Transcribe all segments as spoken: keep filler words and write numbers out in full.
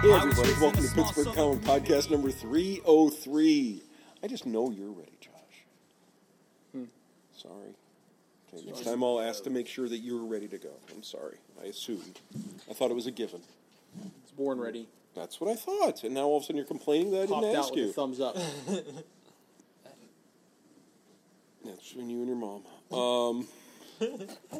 Hey everybody, welcome to Pittsburgh Comic Podcast number three oh three. I just know you're ready, Josh. Hmm. Sorry. Okay, next time I'll ask to make sure that you're ready to go. I'm sorry. I assumed. I thought it was a given. It's born ready. That's what I thought. And now all of a sudden you're complaining that I Popped didn't out ask with you. a thumbs up. That's between you and your mom. Um... Don't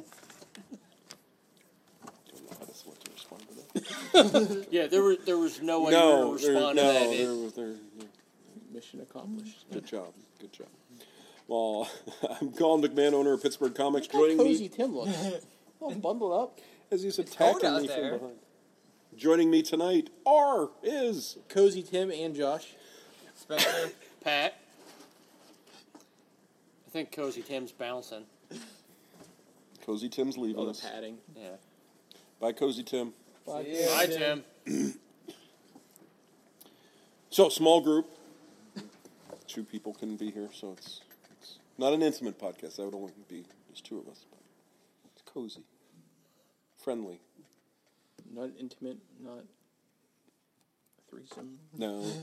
know how to select to respond to that. Yeah, there was there was no way No, to there, respond to no, that. there It, was there. there. Mission accomplished. Good job, good job. Well, I'm Colin McMahon, owner of Pittsburgh Comics. Look how Joining cozy me Tim looks. All bundled up. as he's cold attacking out me from there. behind. Joining me tonight, R is Cozy Tim and Josh. Spencer. Pat, I think Cozy Tim's bouncing. Cozy Tim's leaving Oh, the us. padding. Yeah. Bye, Cozy Tim. Bye, Hi, Tim. So, small group. Two people can be here, so it's, it's not an intimate podcast. That would only be just two of us. But it's cozy, friendly. Not intimate, not a threesome. No, no.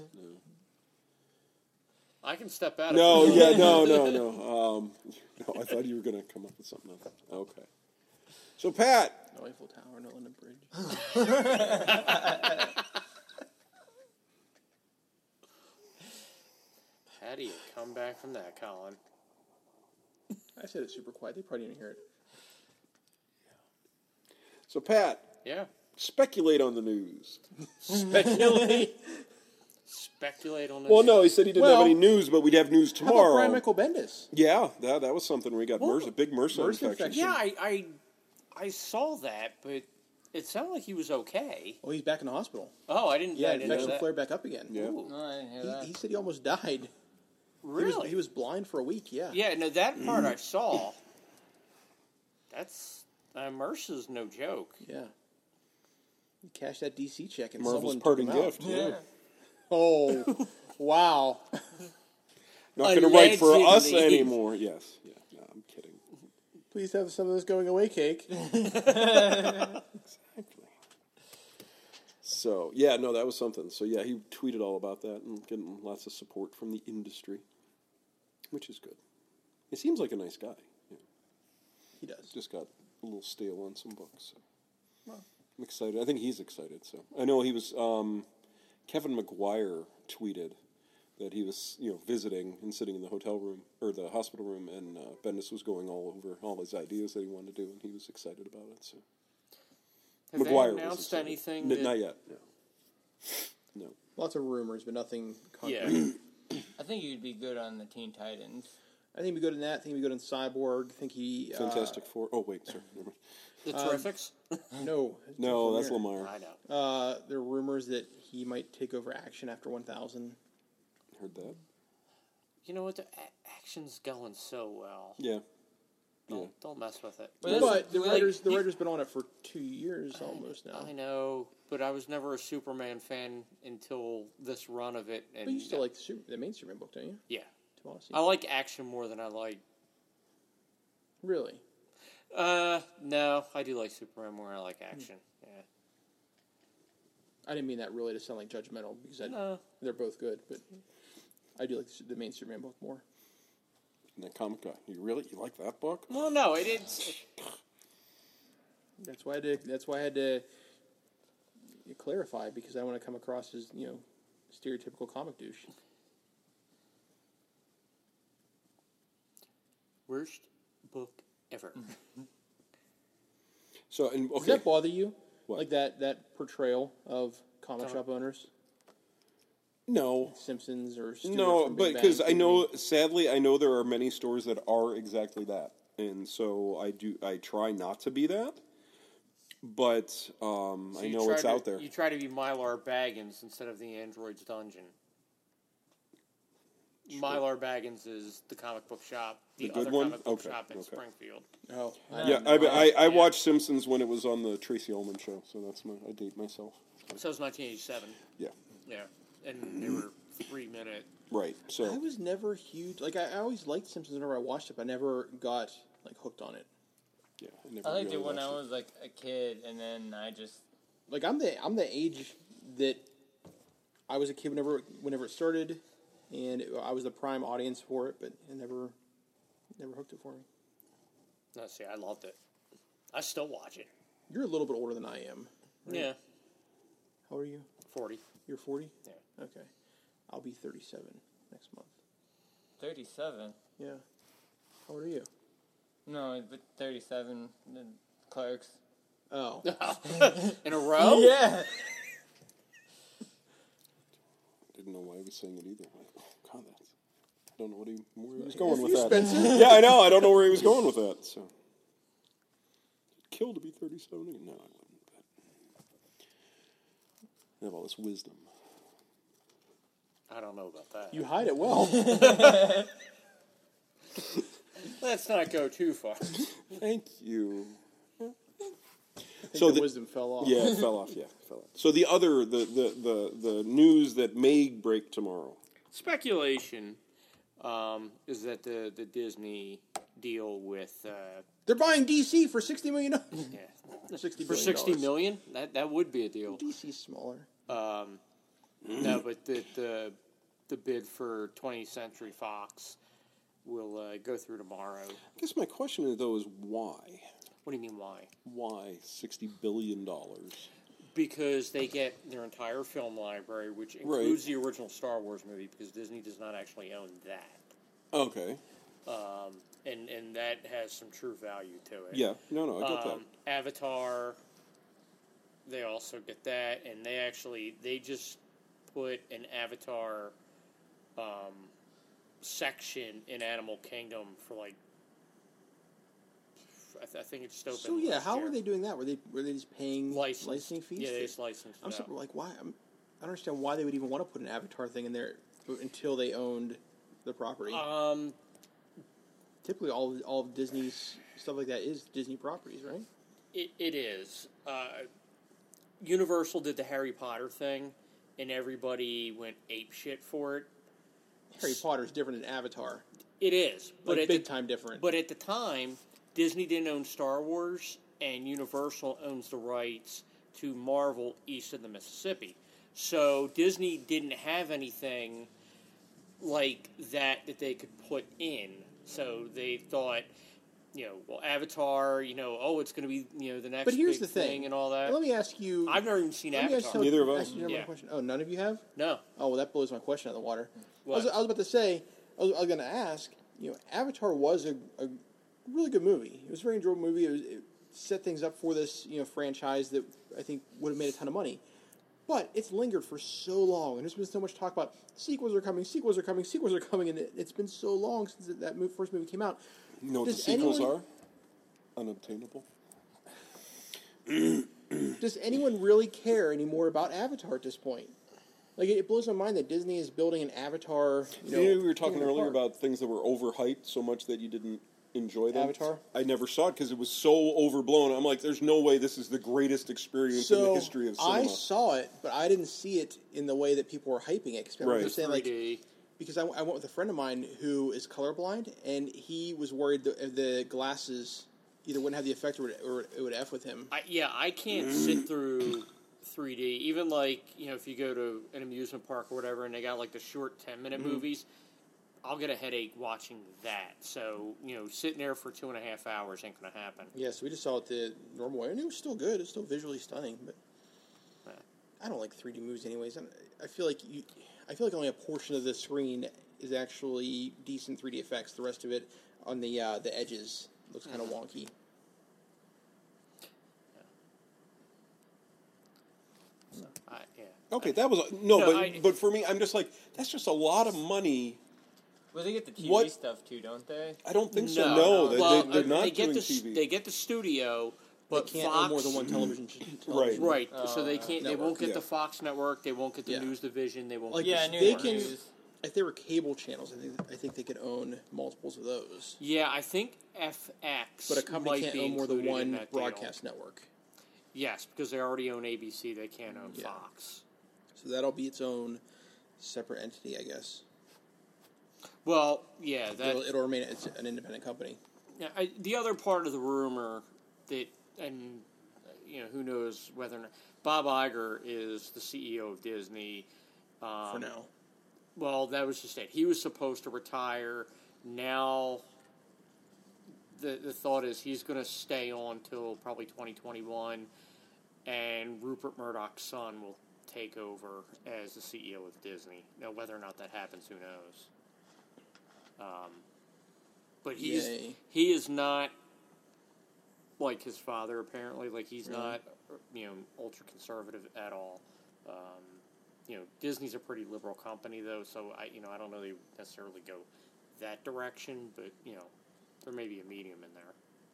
I can step out. No, if you yeah, want. no, no, no. Um, no, I thought you were going to come up with something else. Okay. So, Pat. No Eiffel Tower, no London Bridge. How do you come back from that, Colin? I said it super quiet. They probably didn't hear it. So, Pat, Yeah. speculate on the news. Speculate. Speculate on this. Well, no, he said he didn't Well, have any news, but we'd have news How about tomorrow. Brian Michael Bendis? Yeah, that that was something where he got Well, MRSA, big MRSA, MRSA infection. infection. Yeah, I, I, I saw that, but it sounded like he was okay. Oh, he's back in the hospital. Oh, I didn't. Yeah, I didn't know infection that. flared back up again. Yeah. Ooh, No, I didn't hear He, that. he said he almost died. really? He was, he was blind for a week, yeah. Yeah, no, that part I saw. That's uh, MRSA's no joke. Yeah. He cashed that D C check and Marvel's someone parting took him out. gift. Yeah. Oh, wow. Not going to write for us Allegedly. anymore. Yes. Yeah. No, I'm kidding. Please have some of this going away cake. Exactly. So, yeah, no, that was something. So, yeah, he tweeted all about that and getting lots of support from the industry, which is good. He seems like a nice guy. Yeah. He does. Just got a little stale on some books. So. I'm excited. I think he's excited. So I know he was. Um, Kevin McGuire tweeted that he was, you know, visiting and sitting in the hotel room or the hospital room, and uh, Bendis was going all over all his ideas that he wanted to do, and he was excited about it. So Have McGuire they announced was excited. anything? N- that- not yet. No. No. Lots of rumors, but nothing concrete. Yeah. I think you'd be good on the Teen Titans. I think we go to that. I think we go to Cyborg. I think he. Uh, Fantastic Four. Oh wait, sorry. Never mind. The Um, Terrifics? No. No, that's Lemire. Lamar. I know. Uh, there are rumors that he might take over Action after one thousand. Heard that. You know what? The a- action's going so well. Yeah. Don't, Yeah. don't mess with it. But But the like, writers, the you- writer's been on it for two years almost now. I know, but I was never a Superman fan until this run of it. And But you still like the, super, the main Superman book, don't you? Yeah. Tomasi. I like action more than I like. Really? Uh, no, I do like Superman more than I like action. Yeah. I didn't mean that really to sound like judgmental because I, No. they're both good, but I do like the, the main Superman book more. And that comic guy. You really you like that book? Well, no, it is. That's why I did. That's why I had to clarify because I want to come across as you know stereotypical comic douche. Worst book ever. So and Does okay. that bother you? What? Like that that portrayal of comic Comic- shop owners, No. Simpsons or Stewart No, from but Big Bang because I Theory? know, sadly, I know there are many stores that are exactly that, and so I do. I try not to be that, but um, So I you know try it's to- out there. You try to be Mylar Baggins instead of the Android's Dungeon. Mylar Baggins is the comic book shop, the, The good other one? comic book Okay, shop in okay. Springfield. Oh, I Yeah, don't I, know. I, I Yeah. watched Simpsons when it was on the Tracy Ullman show, so that's my I date myself. So it was nineteen eighty-seven. Yeah, Yeah, and they were three minute. right. I So was never huge. Like I, I always liked Simpsons whenever I watched it, but I never got like hooked on it. yeah, I, never I liked really it when I watched was like a kid, and then I just Like I'm the I'm the age that I was a kid whenever whenever it started, and it, I was the prime audience for it, but it never never hooked it for me. No, see, I loved it. I still watch it. You're a little bit older than I am. Right? Yeah, How old are you? forty. You're forty? Yeah. Okay. I'll be thirty-seven next month. thirty-seven. Yeah. How old are you? No, but thirty-seven. The Clerks. Oh. In a row? Yeah. Didn't know why he was saying it either. Like, oh, God, that's, I don't know what he, where he was F going with you, that. Spencer. Yeah, I know. I don't know where he was going with that. So, kill to be thirty-seven. No, I wouldn't. But I have all this wisdom. I don't know about that. You hide it well. Let's not go too far. Thank you. I think So the, the- wisdom fell off. Yeah, it fell off. Yeah, it fell off. So the other, the, the, the, the news that may break tomorrow. Speculation um, is that the, the Disney deal with uh, They're buying D C for sixty million dollars. yeah, sixty for billion sixty dollars. million. That that would be a deal. D C's smaller. Um, no, but the, the the bid for twentieth Century Fox will uh, go through tomorrow. I guess my question though is why? What do you mean why? Why sixty billion dollars? Because they get their entire film library, which includes the original Star Wars movie, because Disney does not actually own that. Okay. Um, and, and that has some true value to it. Yeah. No, no, I get Um, Avatar, they also get that, and they actually, they just put an Avatar um, section in Animal Kingdom for like, I, th- I think it's just open. So yeah, last how year. were they doing that? Were they were they just paying License. licensing fees? Yeah, they just licensed it I'm out. super, like, why? I'm, I don't understand why they would even want to put an Avatar thing in there until they owned the property. Um, Typically, all of- all of Disney's stuff like that is Disney properties, right? It, it is. Uh, Universal did the Harry Potter thing, and everybody went ape shit for it. Harry Potter is different than Avatar, It is, but like at big the, time different. But at the time, Disney didn't own Star Wars, and Universal owns the rights to Marvel east of the Mississippi. So Disney didn't have anything like that that they could put in. So they thought, you know, well, Avatar, you know, oh, it's going to be, you know, the next But here's big the thing. thing and all that. Let me ask you. I've never even seen let me ask Avatar. you- Neither of us. ask you another Yeah. question. Oh, none of you have? No. Oh, well, that blows my question out of the water. I was, What? I was about to say, I was, I was going to ask, you know, Avatar was a, a really good movie. It was a very enjoyable movie. It, was, it set things up for this, you know, franchise that I think would have made a ton of money. But it's lingered for so long, and there's been so much talk about sequels are coming, sequels are coming, sequels are coming, and it, it's been so long since that, that move, first movie came out. You know what the Does sequels anyone- are? Unobtainable. Does anyone really care anymore about Avatar at this point? Like, it blows my mind that Disney is building an Avatar. You know, You know, we were talking theme earlier park. about things that were overhyped so much that you didn't enjoy them. Avatar? I never saw it because it was so overblown. I'm like, there's no way this is the greatest experience in the So history of cinema. I saw it, but I didn't see it in the way that people were hyping it. Because people Right. were saying like, three D. because I, I went with a friend of mine who is colorblind, and he was worried that the glasses either wouldn't have the effect or, would- or it would f with him. I, yeah, I can't sit through three D. Even like, you know, if you go to an amusement park or whatever, and they got like the short ten minute Mm-hmm. movies, I'll get a headache watching that. So, you know, sitting there for two and a half hours ain't gonna happen. Yeah, so we just saw it the normal way, and it was still good. It's still visually stunning, but Yeah. I don't like three D movies anyways. I, I feel like you, I feel like only a portion of the screen is actually decent three D effects. The rest of it on the uh, the edges looks kind of wonky. I, yeah. Okay, that was no, No, but I- but for me, I'm just like, that's just a lot of money. Well, they get the T V What- stuff too, don't they? I don't think so. No, No, they, well, they, they're uh, not they get doing the, T V. They get the studio, but they can't Fox, own more than one television. television. Right, Oh, so they yeah. can't. They Network. won't get Yeah. the Fox network. They won't get the Yeah. news division. They won't. Like, get Yeah, I the knew they the can- news. If they were cable channels, I think I think they could own multiples of those. Yeah, I think F X. But a company might can't be own more than included in one that deal. broadcast network. Yes, because they already own A B C. They can't own Yeah. Fox. So that'll be its own separate entity, I guess. Well, yeah, that. It'll, it'll remain it's an independent company. Yeah, I, the other part of the rumor that, and uh, you know, who knows whether or not Bob Iger is the C E O of Disney, Um, For now. Well, that was just it. He was supposed to retire. Now, the the thought is he's going to stay on till probably twenty twenty-one, and Rupert Murdoch's son will take over as the C E O of Disney. Now, whether or not that happens, who knows? Um, but he's Yay. he is not like his father. Apparently, like he's Really? not you know ultra conservative at all. Um, you know, Disney's a pretty liberal company, though, so I, you know, I don't know they necessarily go that direction, but you know, there may be a medium in there.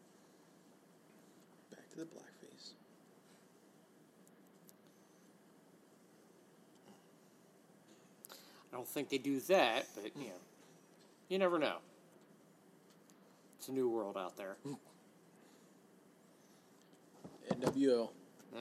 Back to the blackface. I don't think they do that, but you know, you never know. It's a new world out there. N W O. Yeah.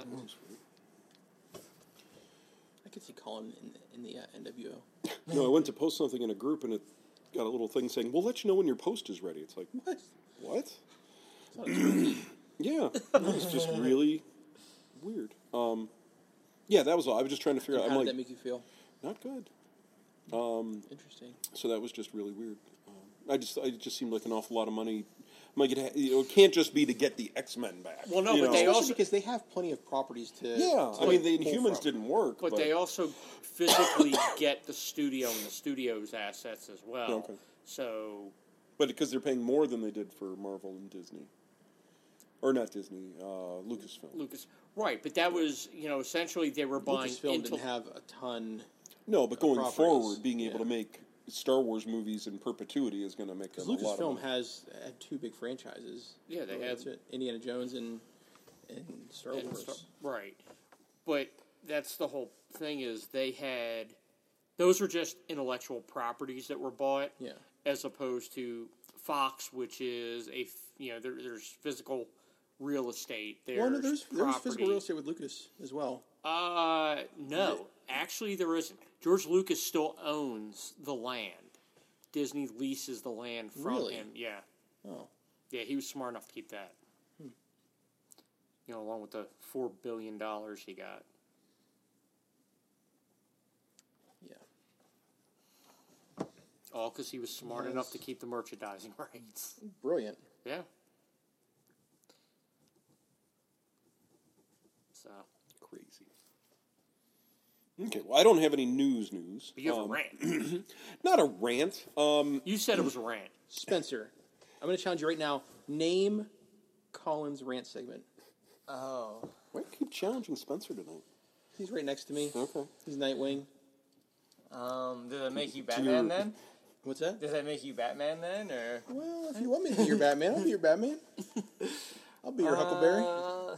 I could see Colin in the, in the uh, N W O. No, I went to post something in a group, and it got a little thing saying, "We'll let you know when your post is ready." It's like, What? what? It's not a joke. Yeah, it's just really weird. Um, yeah, that was all. I was just trying to figure out. How I'm did like, that make you feel? not good. Interesting. So that was just really weird. Um, I just, I it just seemed like an awful lot of money. I'm like, it, ha- you know, it can't just be to get the X-Men back. Well, no, you but know? they Especially also- because they have plenty of properties to. Yeah, to I mean, the pull Inhumans from. didn't work, But but, they also physically get the studio and the studio's assets as well. Okay. So, but because they're paying more than they did for Marvel and Disney, or not Disney, uh, Lucasfilm. Lucas, right? But that was, you know, essentially they were buying Lucasfilm into. didn't have a ton. No, but going properties, forward, being able yeah. to make Star Wars movies in perpetuity is going to make them Because a lot of Lucasfilm money. has had two big franchises. Yeah, they Really, had- that's it. Indiana Jones and and Star and Wars. stuff. Right. But that's the whole thing is they had those were just intellectual properties that were bought, Yeah. as opposed to Fox, which is a f- you know there, there's physical real estate. There's Well, no, there's there's property. physical real estate with Lucas as well. Uh, no, actually there isn't. George Lucas still owns the land. Disney leases the land from Really? him. Yeah, Oh, yeah, he was smart enough to keep that. Hmm. You know, along with the four billion dollars he got. yeah. All because he was smart enough to keep the merchandising rights. Brilliant. Yeah. So, Crazy. Okay, well, I don't have any news news. but you have Um, a rant. Not a rant. Um, You said it was a rant. Spencer, I'm going to challenge you right now. Name Colin's rant segment. Oh. why do you keep challenging Spencer tonight? He's right next to me. Okay. He's Nightwing. Um, does that make you Batman then? What's that? Does that make you Batman then, or? Well, if you want me to be your Batman, I'll be your Batman. I'll be your Huckleberry. Uh,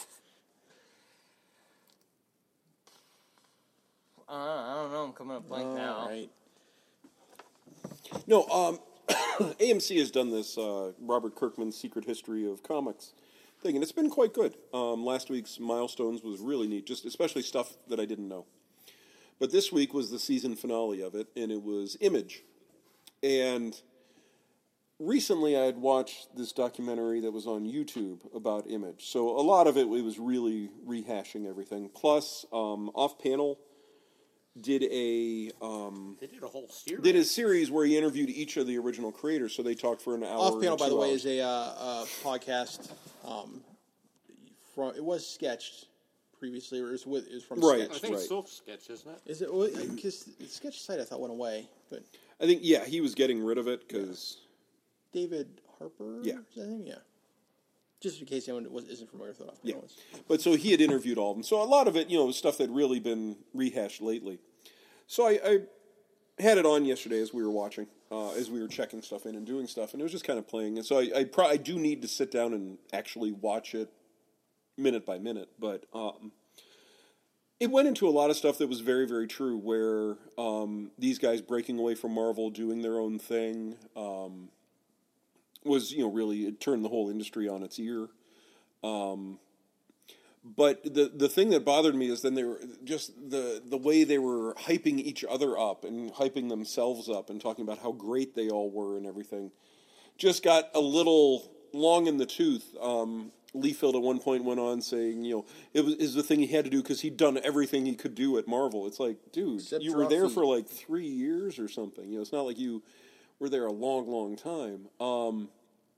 uh, I don't know. I'm coming up blank now. All right. No, um, A M C has done this uh, Robert Kirkman's Secret History of Comics thing, and it's been quite good. Um, last week's Milestones was really neat, just especially stuff that I didn't know. But this week was the season finale of it, and it was Image. And recently I had watched this documentary that was on YouTube about Image. So a lot of it, it was really rehashing everything. Plus, um, Off-Panel did a... Um, They did a whole series. did a series where he interviewed each of the original creators, so they talked for an hour. Off Panel, to by the two way, hours. is a, uh, uh podcast. Um, from it was sketched previously, or it was, with, it was from Right. I sketch. think Right. it's still sketch, isn't it? Is it? Well, because the sketch site I thought went away, but I think, yeah, he was getting rid of it because David Harper. Yeah. Is that his name? Yeah. Just in case anyone was, isn't familiar with what Off yeah. Panel is. But so he had interviewed all of them. So a lot of it, you know, was stuff that really been rehashed lately. So I, I had it on yesterday as we were watching, uh, as we were checking stuff in and doing stuff, and it was just kind of playing. And so I, I, pro- I do need to sit down and actually watch it minute by minute, but um, it went into a lot of stuff that was very, very true, where um, these guys breaking away from Marvel, doing their own thing, um, was, you know, really, it turned the whole industry on its ear. Um, but the the thing that bothered me is then they were just the, the way they were hyping each other up and hyping themselves up and talking about how great they all were and everything just got a little long in the tooth. Um, Liefeld at one point went on saying, you know, it was is the thing he had to do because he'd done everything he could do at Marvel. It's like, dude, Except you draw were there feet. for like three years or something. You know, it's not like you were there a long, long time. Um,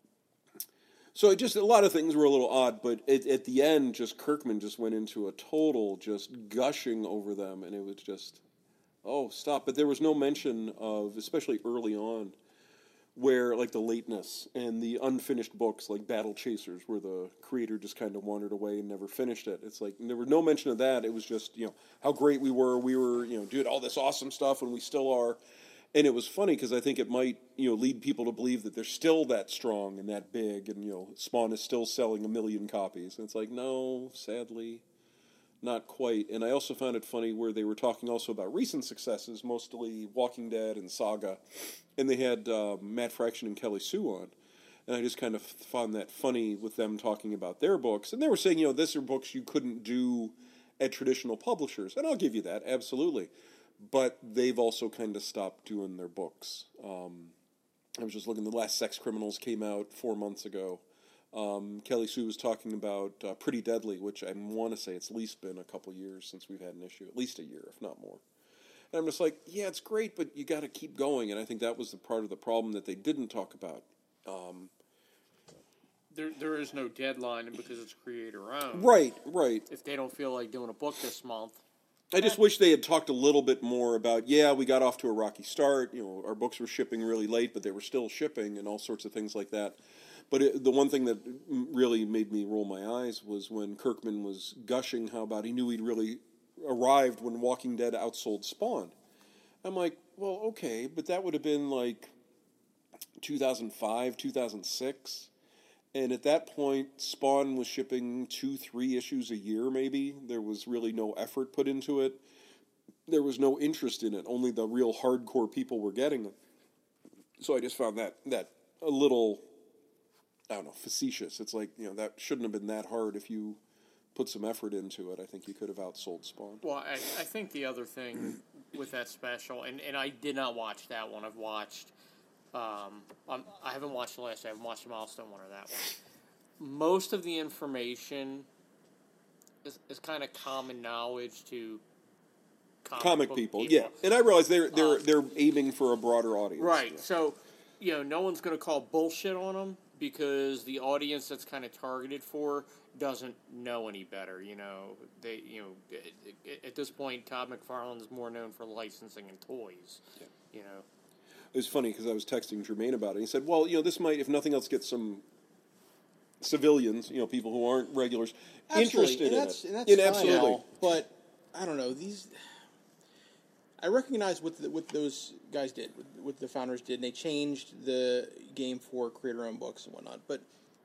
so it just a lot of things were a little odd, but it, at the end, just Kirkman just went into a total just gushing over them, and it was just, oh, stop. But there was no mention of, especially early on, where like the lateness and the unfinished books like Battle Chasers, where the creator just kind of wandered away and never finished it. It's like there was no mention of that. It was just, you know, how great we were. We were, you know, doing all this awesome stuff, and we still are. And it was funny because I think it might, you know, lead people to believe that they're still that strong and that big, and you know, Spawn is still selling a million copies. And it's like, no, sadly, not quite. And I also found it funny where they were talking also about recent successes, mostly Walking Dead and Saga, and they had uh, Matt Fraction and Kelly Sue on. And I just kind of found that funny with them talking about their books. And they were saying, you know, these are books you couldn't do at traditional publishers. And I'll give you that, absolutely. But they've also kind of stopped doing their books. Um, I was just looking, the last Sex Criminals came out four months ago. Um, Kelly Sue was talking about uh, Pretty Deadly, which I want to say it's at least been a couple years since we've had an issue, at least a year, if not more. And I'm just like, yeah, it's great, but you got to keep going. And I think that was the part of the problem that they didn't talk about. Um, There, there is no deadline because it's creator owned. right, right. If they don't feel like doing a book this month, I just wish they had talked a little bit more about, yeah, we got off to a rocky start. You know, our books were shipping really late, but they were still shipping and all sorts of things like that. But it, the one thing that really made me roll my eyes was when Kirkman was gushing how about he knew he'd really arrived when Walking Dead outsold Spawn. I'm like, well, okay, but that would have been like two thousand five, two thousand six. And at that point, Spawn was shipping two, three issues a year, maybe. There was really no effort put into it. There was no interest in it. Only the real hardcore people were getting it. So I just found that that a little, I don't know, facetious. It's like, you know, that shouldn't have been that hard if you put some effort into it. I think you could have outsold Spawn. well, I, I think the other thing with that special, and, and I did not watch that one. I've watched, um, I'm, I haven't watched the last. I haven't watched the Milestone one or that one. Most of the information is, is kind of common knowledge to comic, Comic book people, yeah. And I realize they're they're Uh, they're aiming for a broader audience. Right. Yeah. So, you know, no one's going to call bullshit on them because the audience that's kind of targeted for doesn't know any better. You know, they, you know, at, at this point, Todd McFarlane is more known for licensing and toys. Yeah. You know, It was funny because I was texting Jermaine about it. He said, well, you know, this might, if nothing else, get some civilians, you know, people who aren't regulars, Absolutely. interested and in that's, it. And that's And fine, absolutely. Al, but I don't know, these... I recognize what the, what those guys did, what, what the founders did, and they changed the game for creator-owned books and whatnot. But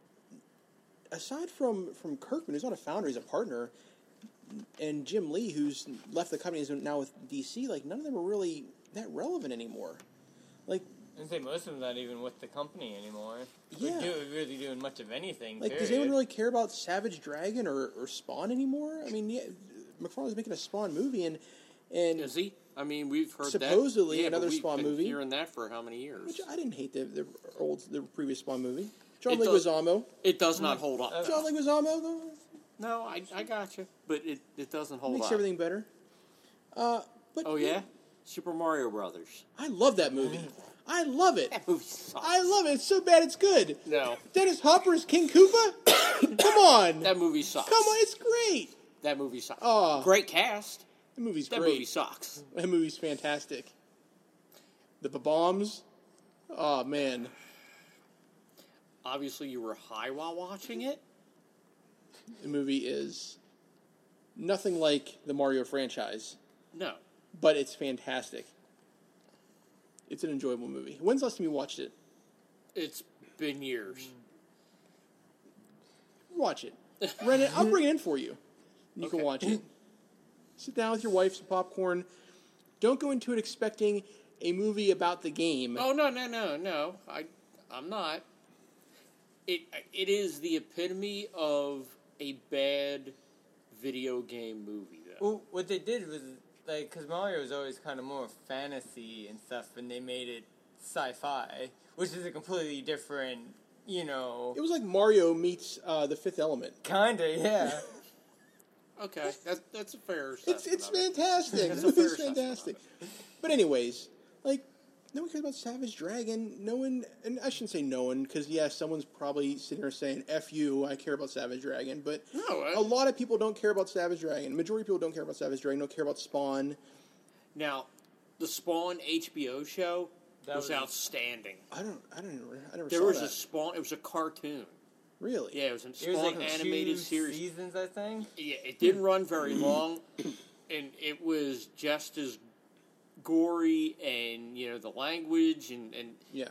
aside from, from Kirkman, who's not a founder, he's a partner, and Jim Lee, who's left the company, is now with D C, like, none of them are really that relevant anymore. Like, I say most of them not even with the company anymore. Yeah. We're do, really doing much of anything. like does period. anyone really care about Savage Dragon or, or Spawn anymore? I mean, yeah, McFarlane's making a Spawn movie, and... and is he? I mean, we've heard Supposedly that. Yeah, another but we've Spawn been movie. Hearing that for how many years? Which I didn't hate the, the old, the previous Spawn movie. John It does- Leguizamo. It does not hold up. John Leguizamo, though, No, I, I got you, but it, it doesn't hold makes up. everything better. Uh, but Oh yeah, Super Mario Brothers. I love that movie. I love it. That movie sucks. I love it. It's so bad it's good. No, Dennis Hopper is King Koopa? Come on. that movie sucks. Come on, it's great. That movie sucks. Oh. Great cast. That movie's That great. movie sucks. That movie's fantastic. The bombs. Oh, man. Obviously, you were high while watching it. The movie is nothing like the Mario franchise, No, but it's fantastic. It's an enjoyable movie. When's the last time you watched it? it's been years. Watch it. Rent it. I'll bring it in for you. You can Okay. watch it. Sit down with your wife, some popcorn. Don't go into it expecting a movie about the game. Oh no, no, no, no. I, I'm not. It it is the epitome of a bad video game movie, though. Well, what they did was, like, because Mario was always kind of more fantasy and stuff, and they made it sci-fi, which is a completely different you know, It was like Mario meets uh, the Fifth Element. kinda, yeah. Okay, that's that's a fair It's assessment. it's of it. fantastic. That's a fair It's assessment fantastic. of it. But anyways, like no one cares about Savage Dragon. No one, and I shouldn't say no one, because yeah, someone's probably sitting here saying "F you." I care about Savage Dragon, but No, I- a lot of people don't care about Savage Dragon. Majority of people don't care about Savage Dragon. Don't care about Spawn. Now, the Spawn H B O show That was, was- outstanding. I don't. I don't. Even, I never There saw was that. a Spawn. It was a cartoon. Really? Yeah, it was a It Spawn was like animated two series. seasons, I think. Yeah, it didn't run very long, and it was just as gory, and you know the language and, and Yeah.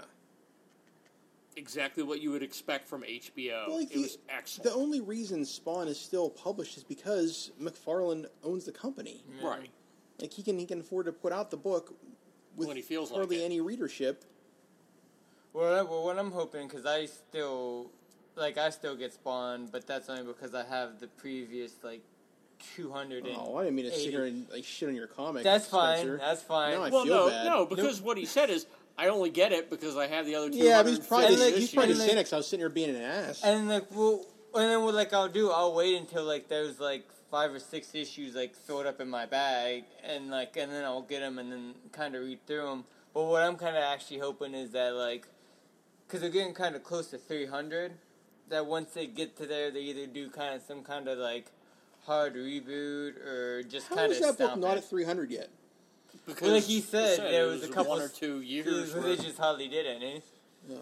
exactly what you would expect from H B O. Well, like it the, was excellent. the only reason Spawn is still published is because McFarlane owns the company. Right. Like he can he can afford to put out the book with When he feels like hardly it. any readership. Well, I- well, what I'm hoping, because I still, like, I still get Spawn, but that's only because I have the previous, like, two hundred and Oh, I didn't mean to sit eighty. here and like shit on your comic. That's fine. Spencer. That's fine. No, I well, feel no, bad. no, because what he said is, I only get it because I have the other two Yeah, hundred but he's probably And, the, like, he's probably the and, like- cynic. So I was sitting here being an ass. And like, well, and then what like I'll do, I'll wait until like there's like five or six issues like filled up in my bag, and like, and then I'll get them and then kind of read through them. But what I'm kind of actually hoping is that like, because they're getting kind of close to three hundred, that once they get to there, they either do kind of some kind of like hard reboot or just How kind is of that book stomp not it. at three hundred yet? Because Well, like he said, said there it was a couple one or s- two years. They where just hardly did any. No.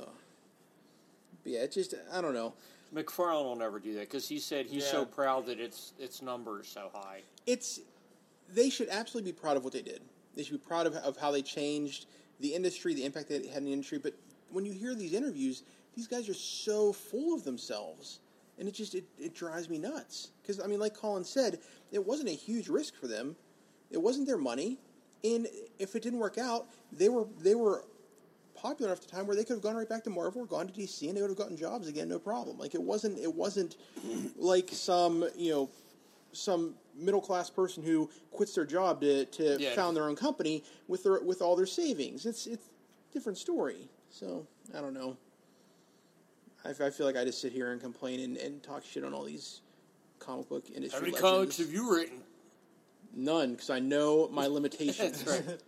But yeah, it just I don't know. McFarlane will never do that because he said he's Yeah. so proud that its its number is so high. It's they should absolutely be proud of what they did. They should be proud of, of how they changed the industry, the impact that it had in the industry. But when you hear these interviews, these guys are so full of themselves, and it just it, it drives me nuts. Because I mean, like Colin said, it wasn't a huge risk for them. It wasn't their money, and if it didn't work out, they were they were popular enough at the time where they could have gone right back to Marvel or gone to D C and they would have gotten jobs again, no problem. Like it wasn't it wasn't like some you know some middle class person who quits their job to, to Yeah. found their own company with their with all their savings. It's it's a different story. So I don't know. I, I feel like I just sit here and complain and, and talk shit on all these comic book industry. How many legends. comics have you written? None, because I know my limitations. That's right.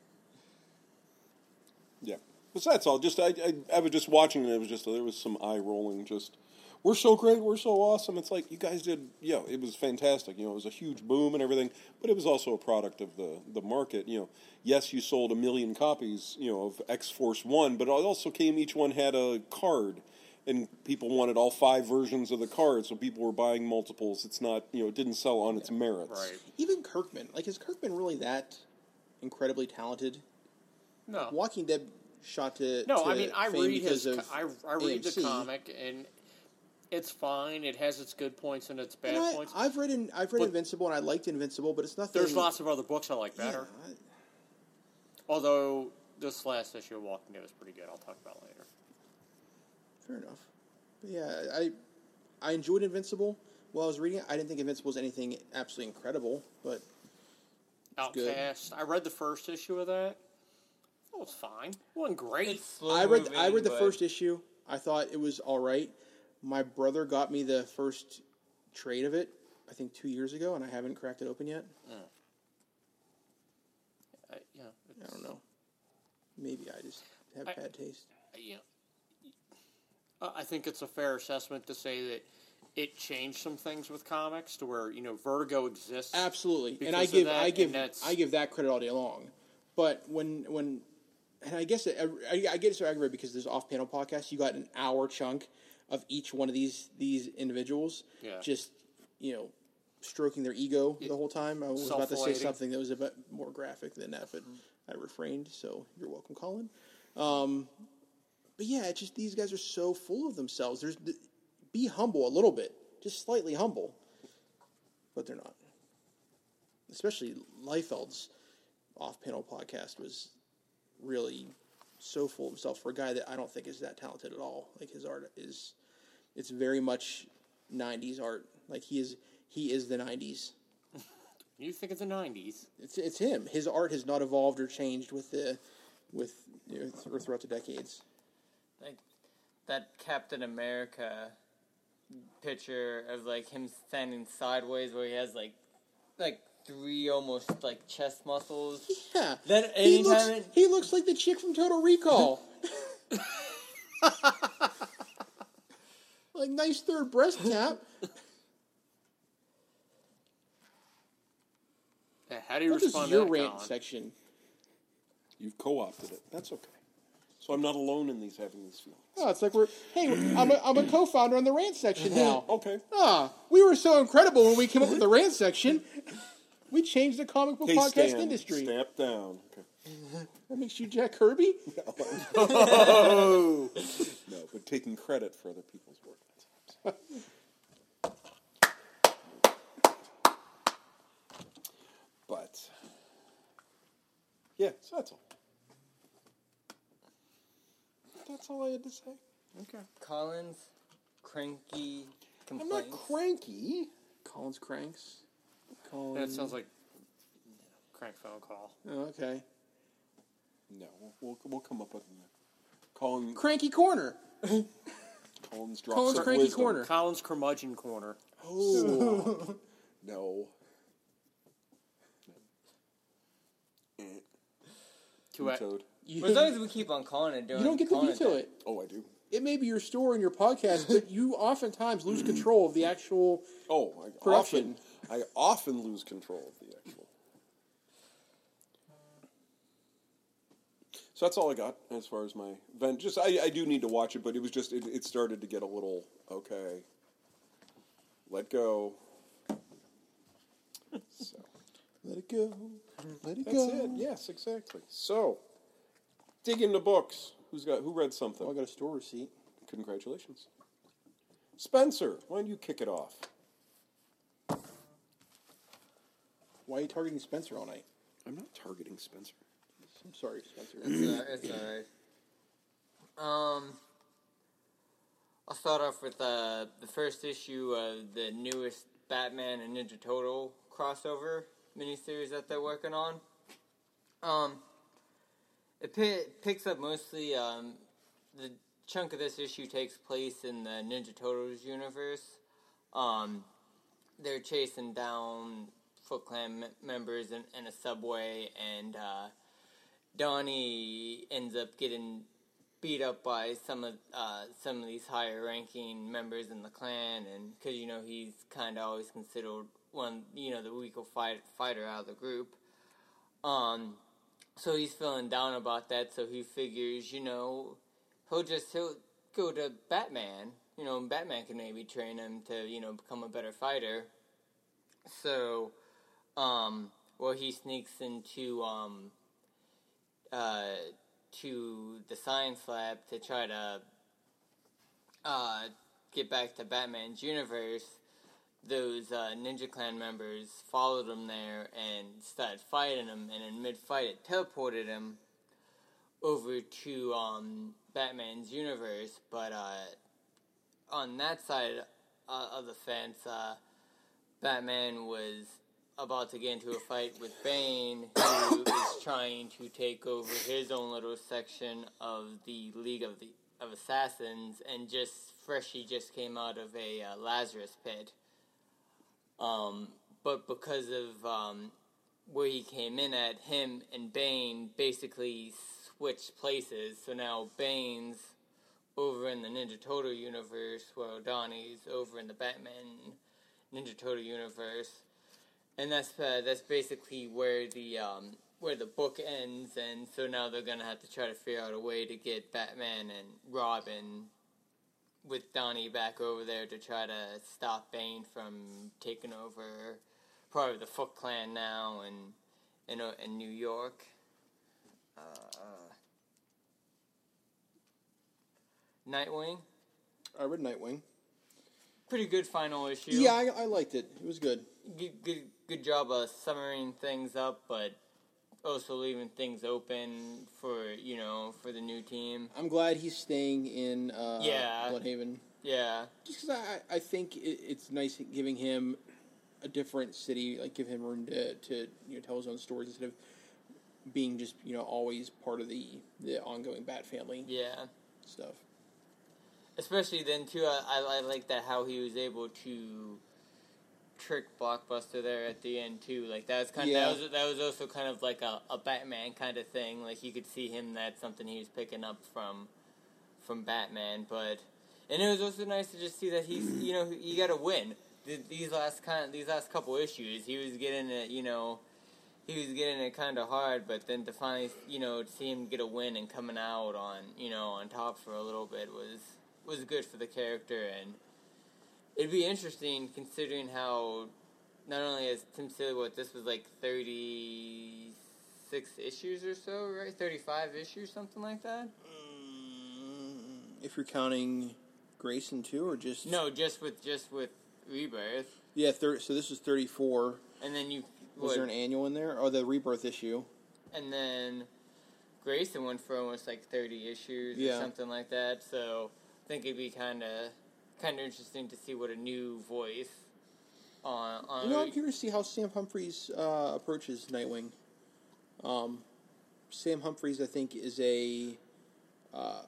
Yeah. Besides all, just I, I I was just watching and it was just there was some eye rolling. Just we're so great, we're so awesome. It's like you guys did. Yeah, it was fantastic. You know, it was a huge boom and everything, but it was also a product of the the market. You know, yes, you sold a million copies. You know, of X Force One, but it also came. Each one had a card. And people wanted all five versions of the card, so people were buying multiples. It's not, you know, it didn't sell on its merits. Right. Even Kirkman, like, is Kirkman really that incredibly talented? No. Walking Dead shot to No, to I mean I fame read because his. of I, I read A M C. the comic and it's fine. It has its good points and its bad And I, points. I've read in, I've read But- Invincible and I liked Invincible, but it's nothing. There's lots of other books I like yeah, better. I- Although this last issue of Walking Dead was pretty good. I'll talk about it later. fair enough. But yeah, I I enjoyed Invincible while I was reading it. I didn't think Invincible was anything absolutely incredible, but good. Outcast. I read the first issue of that. It was fine. It wasn't great. It's slow I read moving, I read the but- first issue. I thought it was all right. My brother got me the first trade of it, I think two years ago, and I haven't cracked it open yet. I, yeah, I don't know. Maybe I just have I- bad taste. you know, I think it's a fair assessment to say that it changed some things with comics to where you know Vertigo exists. Absolutely, and because I of give that, I give and that's- I give that credit all day long. But when when and I guess it, I, I get so aggravated because there's off panel podcasts. You got an hour chunk of each one of these these individuals, Yeah. just you know, stroking their ego the whole time. I was about to say Self-relating. something that was a bit more graphic than that, but I refrained. So you're welcome, Colin. Um, but yeah, it's just these guys are so full of themselves. There's be humble a little bit, just slightly humble, but they're not. Especially Liefeld's off-panel podcast was really so full of himself for a guy that I don't think is that talented at all. Like his art is, it's very much nineties art. Like he is, he is the nineties. You think of the nineties. It's it's him. His art has not evolved or changed with the, with you know, th- throughout the decades. Like that Captain America picture of like him standing sideways, where he has like like three almost like chest muscles. Yeah. Then He anytime looks, it, he looks like the chick from Total Recall. Like, nice third breast tap. Yeah, how do you What is respond your to that, rant Colin? section? You've co-opted it. That's okay. So I'm not alone in these having these feelings. Oh, it's like we're, hey, I'm a, I'm a co-founder on the rant section now. Okay. Ah, we were so incredible when we came up with the rant section. We changed the comic book Hey, podcast Stan, industry. Stamp down. Okay. That makes you Jack Kirby? No, but taking credit for other people's work. But, yeah, so that's all. That's all I had to say. Okay. Colin's cranky I'm complaints. not cranky. Collins cranks. Collins. That sounds like crank phone call. Oh, okay. No, we'll, we'll, we'll come up with a Colin, Cranky corner. Colin's drops Colin's of cranky wisdom. corner. Colin's curmudgeon corner. Oh. No. To a- Toad. You, But as long as we keep on calling it, doing you don't get to calling veto that. it. Oh, I do. It may be your story and your podcast, but you oftentimes lose control of the actual. Oh, I Production. often, I often lose control of the actual. So that's all I got as far as my event. Just I, I do need to watch it, but it was just it, it started to get a little okay. Let go. So Let it go. Let it that's go. it. Yes, exactly. So dig into books. Who's got who read something? Oh, I got a store receipt. Congratulations, Spencer. Why don't you kick it off? Why are you targeting Spencer all night? I'm not targeting Spencer. I'm sorry, Spencer. It's, uh, it's alright. Um, I'll start off with uh, the first issue of the newest Batman and Ninja Turtle crossover miniseries that they're working on. Um, it pi- picks up mostly, um, the chunk of this issue takes place in the Ninja Turtles universe. Um, they're chasing down Foot Clan m- members in, in a subway, and uh, Donnie ends up getting beat up by some of uh, some of these higher ranking members in the clan, and because you know he's kind of always considered one, you know, the weaker fight, fighter out of the group. Um, so he's feeling down about that. So he figures, you know, he'll just he'll go to Batman. You know, and Batman can maybe train him to, you know, become a better fighter. So, um, well, he sneaks into um. Uh, to the science lab to try to uh, get back to Batman's universe. Those uh, Ninja Clan members followed him there and started fighting him, and in mid-fight it teleported him over to um, Batman's universe. But uh, on that side uh, of the fence, uh, Batman was about to get into a fight with Bane, who is trying to take over his own little section of the League of the of Assassins, and just freshly just came out of a uh, Lazarus pit. Um, but because of um, where he came in at, him and Bane basically switched places. So now Bane's over in the Ninja Turtle universe, while Donnie's over in the Batman Ninja Turtle universe. And that's uh, that's basically where the um, where the book ends, and so now they're gonna have to try to figure out a way to get Batman and Robin with Donnie back over there to try to stop Bane from taking over part of the Foot Clan now in in, uh, in New York. Uh, Nightwing, I read Nightwing. pretty good final issue. Yeah, I, I liked it. It was good. Good, good, good job of summing things up, but also leaving things open for, you know, for the new team. I'm glad he's staying in uh, Yeah. Bloodhaven. Yeah, Just because I, I think it, it's nice giving him a different city, like give him room to, to you know tell his own stories instead of being just you know always part of the the ongoing Bat family yeah. stuff. especially then too. I, I, I like that how he was able to trick Blockbuster there at the end too. Like that was kind of Yeah. that was that was also kind of like a, a Batman kind of thing. Like you could see him, that's something he was picking up from from Batman. But and it was also nice to just see that he's you know you got to win. Th- These last kind of, these last couple issues, he was getting it. You know, he was getting it kind of hard. But then to finally you know to see him get a win and coming out on you know on top for a little bit was was good for the character. And it'd be interesting considering how not only is Tim Seeley, what this was like thirty-six issues or so, right? thirty-five issues, something like that? Mm, if you're counting Grayson too, or just No, just with just with Rebirth. yeah, thir- so this was thirty-four. And then you Was what, there an annual in there? Oh, the Rebirth issue. and then Grayson went for almost like thirty issues Yeah. or something like that. So I think it'd be kind of kind of interesting to see what a new voice on on You know, I'm curious to see how Sam Humphries uh, approaches Nightwing. Um, Sam Humphries, I think, is a uh,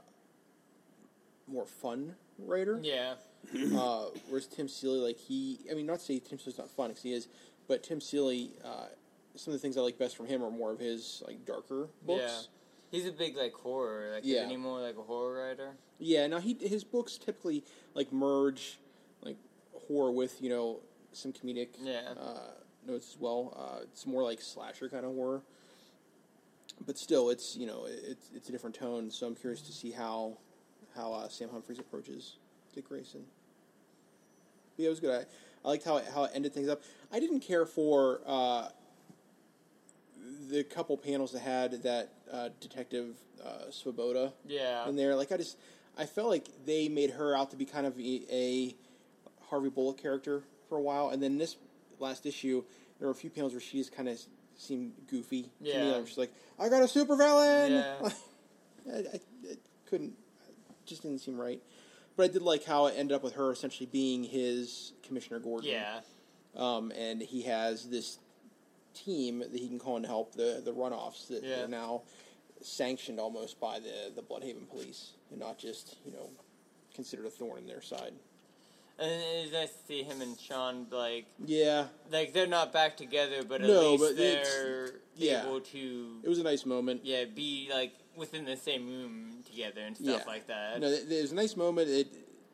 more fun writer. yeah. Uh, whereas Tim Seeley, like he, I mean, not to say Tim Seeley's not fun, because he is, but Tim Seeley, uh, some of the things I like best from him are more of his like darker books. Yeah. He's a big like horror. Like Yeah. is he more like a horror writer? Yeah, now he his books typically like merge like horror with you know some comedic Yeah. uh, notes as well. Uh, it's more like slasher kind of horror, but still, it's you know it's it's a different tone. So I'm curious to see how how uh, Sam Humphries approaches Dick Grayson. But yeah, it was good. I, I liked how it, how it ended things up. I didn't care for uh, the couple panels that had that uh, Detective uh, Svoboda Yeah. in there. Like I just, I felt like they made her out to be kind of a, a Harvey Bullock character for a while, and then this last issue, there were a few panels where she just kind of seemed goofy. To me. Yeah. Like, she's like, "I got a supervillain." Yeah. I, I, I couldn't, just didn't seem right. But I did like how it ended up with her essentially being his Commissioner Gordon. Yeah. Um, and he has this team that he can call in to help the the runoffs that Yeah. are now sanctioned almost by the the Bloodhaven police, and not just you know considered a thorn in their side. And it's nice to see him and Sean like Yeah, like they're not back together, but at No, least but it's- they're yeah. able to it was a nice moment. yeah be like within the same room together and stuff Yeah. like that. No, th- there's a nice moment. It.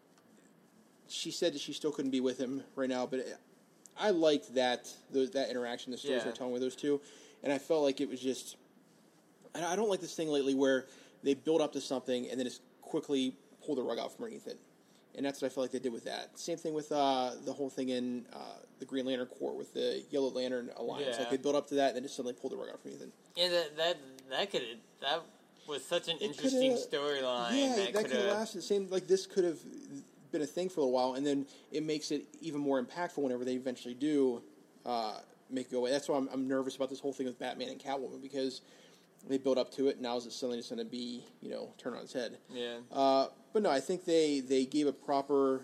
She said that she still couldn't be with him right now, but it, I liked that those, that interaction, the stories Yeah. they're telling with those two, and I felt like it was just. And I don't like this thing lately where they build up to something and then just quickly pull the rug out from underneath it, and that's what I feel like they did with that. Same thing with uh, the whole thing in uh, the Green Lantern Corps with the Yellow Lantern Alliance. Yeah. Like they built up to that and then just suddenly pulled the rug out from underneath it. Yeah, that that that could that was such an It interesting coulda- storyline. Yeah, that, that could could have have lasted. Same like this could have been a thing for a little while, and then it makes it even more impactful whenever they eventually do uh, make it go away. That's why I'm, I'm nervous about this whole thing with Batman and Catwoman, because they build up to it. Now is it suddenly just going to be you know turn on its head? yeah. Uh, but no, I think they they gave a proper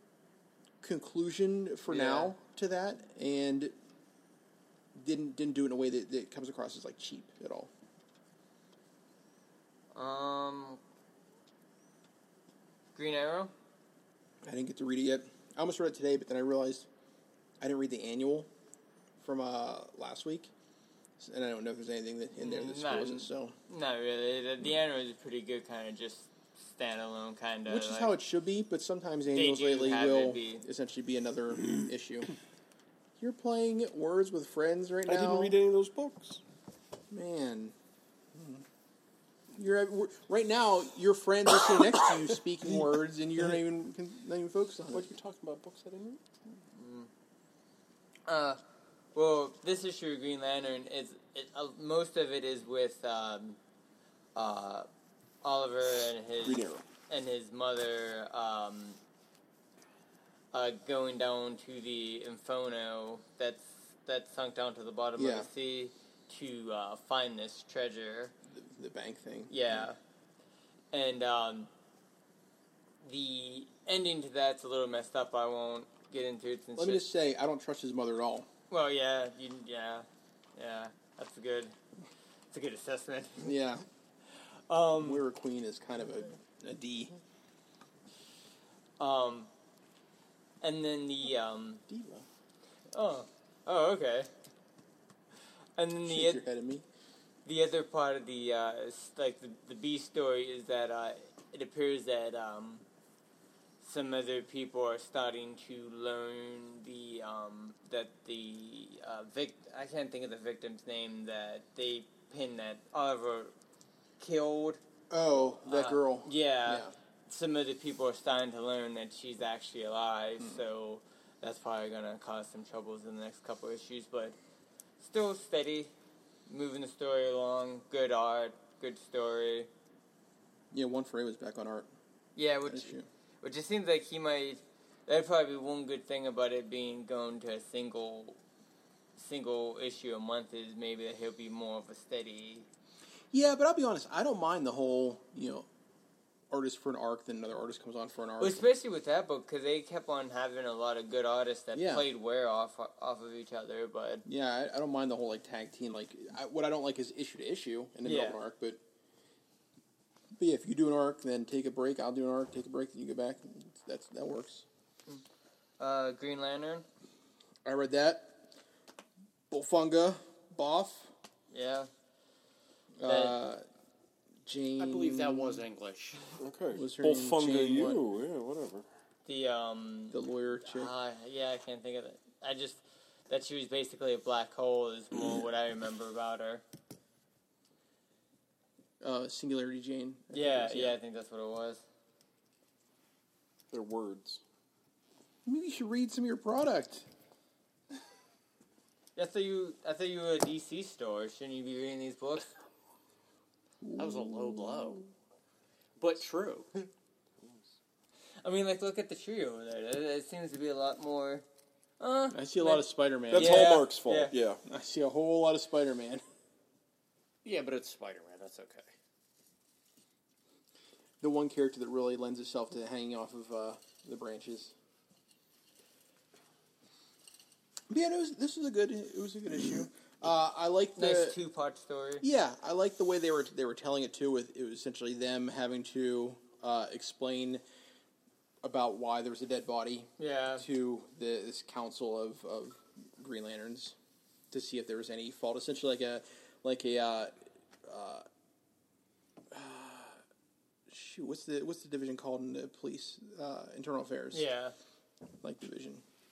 conclusion for Yeah. now to that, and didn't didn't do it in a way that, that comes across as like cheap at all. Um, Green Arrow. I didn't get to read it yet. I almost read it today, but then I realized I didn't read the annual from uh, last week, and I don't know if there's anything that in there that Not- spoils it. So, Not really. The, the annual is pretty good, kind of just standalone, kind of. which is like, how it should be, but sometimes annuals do lately have will it be- essentially be another issue. You're playing Words with Friends right now. I didn't read any of those books. Man. Hmm. You're at, right now. Your friends are sitting next to you speaking words, and you're not even not even focused on What it. are you talking about? Books I didn't read? Uh, well, this issue of Green Lantern is it, uh, most of it is with um, uh, Oliver and his Green Arrow. and his mother um, uh, going down to the Inferno that's that's sunk down to the bottom Yeah. of the sea to uh, find this treasure. The, the bank thing. Yeah, and um, the ending to that's a little messed up. I won't get into it since Let me it- just say, I don't trust his mother at all. Well, yeah, you, yeah, yeah. That's a good. That's a good assessment. Yeah. Um, Moira Queen is kind of a, a D. Um, and then the um, Diva. oh, oh, okay. And then the Shake your head at me. the other part of the uh, s- like the the B story is that uh, it appears that um, some other people are starting to learn the um, that the uh, vic- I can't think of the victim's name that they pinned that Oliver killed. Oh, that Uh, girl. Yeah. Yeah. Some other people are starting to learn that she's actually alive, so that's probably gonna cause some troubles in the next couple issues. But still steady, moving the story along. Good art, good story. Yeah, one for A was back on art. Yeah, That which is true. which it seems like he might. That'd probably be one good thing about it being going to a single single issue a month is maybe that he'll be more of a steady. Yeah, but I'll be honest. I don't mind the whole, you know, artist for an arc, then another artist comes on for an arc. Well, especially with that book because they kept on having a lot of good artists that Yeah. played wear off off of each other, but. Yeah, I, I don't mind the whole like tag team. Like, I, what I don't like is issue to issue and then Yeah. an arc. But, but yeah, if you do an arc, then take a break. I'll do an arc. Take a break, then you go back. That's that works. Uh, Green Lantern. I read that. Bolfunga, Boff, Yeah. uh, Jane. I believe that was English. Okay. Was her Both name funga Jane you, what? yeah, whatever. The um. the lawyer chick. Uh, yeah, I can't think of it. I just that she was basically a black hole is more what I remember about her. Uh, Singularity Jane. I think it Yeah, was, yeah, I think that's what it was. They're words. Maybe you should read some of your product. I thought you, I thought you were a D C store. Shouldn't you be reading these books? That was a low blow, but true. I mean, like, look at the tree over there. It, it seems to be a lot more. Uh, I see a lot of Spider-Man. That's Yeah, Hallmark's fault, yeah. yeah. I see a whole lot of Spider-Man. Yeah, but it's Spider-Man. That's okay. The one character that really lends itself to hanging off of uh, the branches. But yeah, no, it was, this was a good. It was a good issue. Uh, I like the nice two-part story. yeah. I like the way they were they were telling it too. With it was essentially them having to uh, explain about why there was a dead body Yeah. to the, this council of, of Green Lanterns to see if there was any fault. Essentially, like a like a uh, uh, shoot. What's the what's the division called in the police? Uh, internal affairs. Yeah. Like division.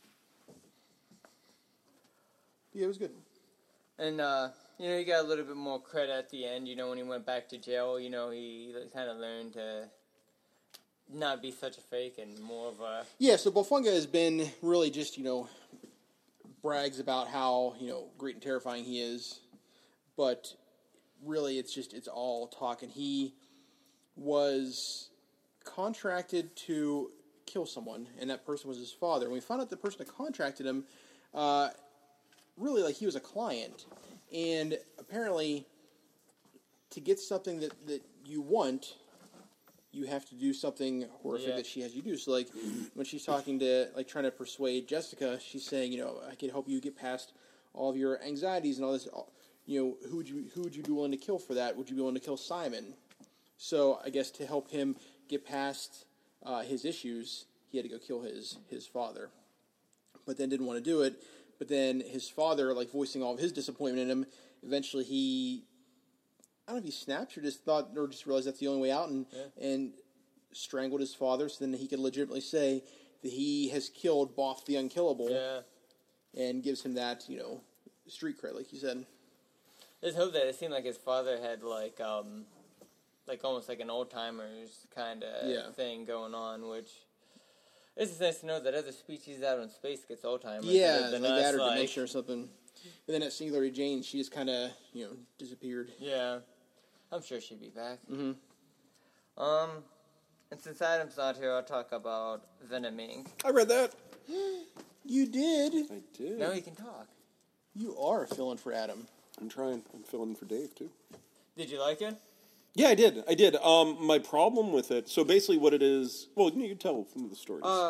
Yeah, it was good. And, uh, you know, he got a little bit more credit at the end. You know, when he went back to jail, you know, he kind of learned to not be such a fake and more of a... Yeah, so Bofunga has been really just, you know, brags about how, you know, great and terrifying he is. But really, it's just, it's all talk. And he was contracted to kill someone, and that person was his father. And we found out the person that contracted him, uh, really, like, he was a client. And apparently, to get something that, that you want, you have to do something horrific Yeah. that she has you do. So, like, when she's talking to, like, trying to persuade Jessica, she's saying, you know, I can help you get past all of your anxieties and all this. You know, who would you who would you be willing to kill for that? Would you be willing to kill Simon? So, I guess to help him get past uh, his issues, he had to go kill his his father. But then didn't want to do it. But then his father, like, voicing all of his disappointment in him, eventually he, I don't know if he snapped or just thought, or just realized that's the only way out, and Yeah. and strangled his father, so then he could legitimately say that he has killed Boff the Unkillable, Yeah. and gives him that, you know, street cred, like you said. I just hope that it seemed like his father had, like, um, like almost like an old-timers kind of Yeah. thing going on, which... It's just nice to know that other species out in space gets old-timers. Yeah, other than like that us, or like- dementia or something. But then at Singularity Jane, she just kind of, you know, disappeared. Yeah. I'm sure she'd be back. Mhm. Um, and since Adam's not here, I'll talk about Venom Incorporated. I read that. You did. I did. Now he can talk. You are filling for Adam. I'm trying. I'm filling in for Dave, too. Did you like it? Yeah, I did. I did. Um, my problem with it, so basically what it is, well, you can tell from the stories. Uh,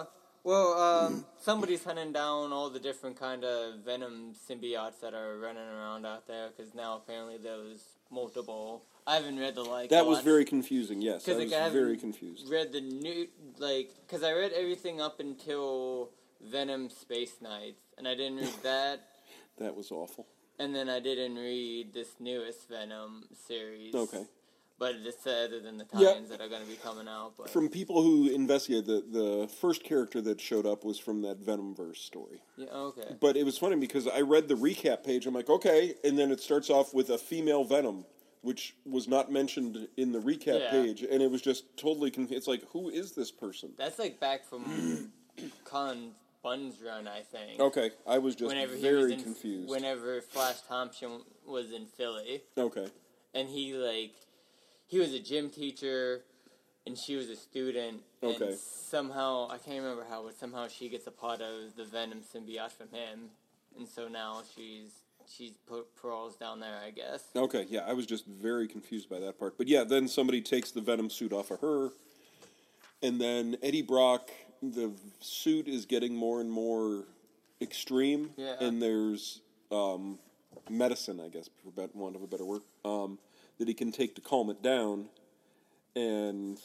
Well, um, somebody's hunting down all the different kind of Venom symbiotes that are running around out there, because now apparently there's multiple. I haven't read the like. That was very confusing. Yes, I like, was I haven't very confused. Read the new like because I read everything up until Venom Space Knights, and I didn't read that. That was awful. And then I didn't read this newest Venom series. Okay. But it's other than the Yeah. tie-ins that are going to be coming out. But From people who investigated, the the first character that showed up was from that Venomverse story. yeah, okay. But it was funny because I read the recap page. I'm like, okay, and then it starts off with a female Venom, which was not mentioned in the recap Yeah. page, and it was just totally confused. It's like, who is this person? That's like back from Con Bunn's run, I think. Okay, I was just Whenever he very was in, confused. Whenever Flash Thompson was in Philly, Okay, and he like he was a gym teacher, and she was a student. Okay. And somehow I can't remember how, but somehow she gets a part of the Venom symbiote from him, and so now she's she's put pearls down there, I guess. okay, yeah, I was just very confused by that part. But yeah, then somebody takes the Venom suit off of her, and then Eddie Brock, the suit is getting more and more extreme, Yeah. and there's um, medicine, I guess, for bet- want of a better word, um, that he can take to calm it down, and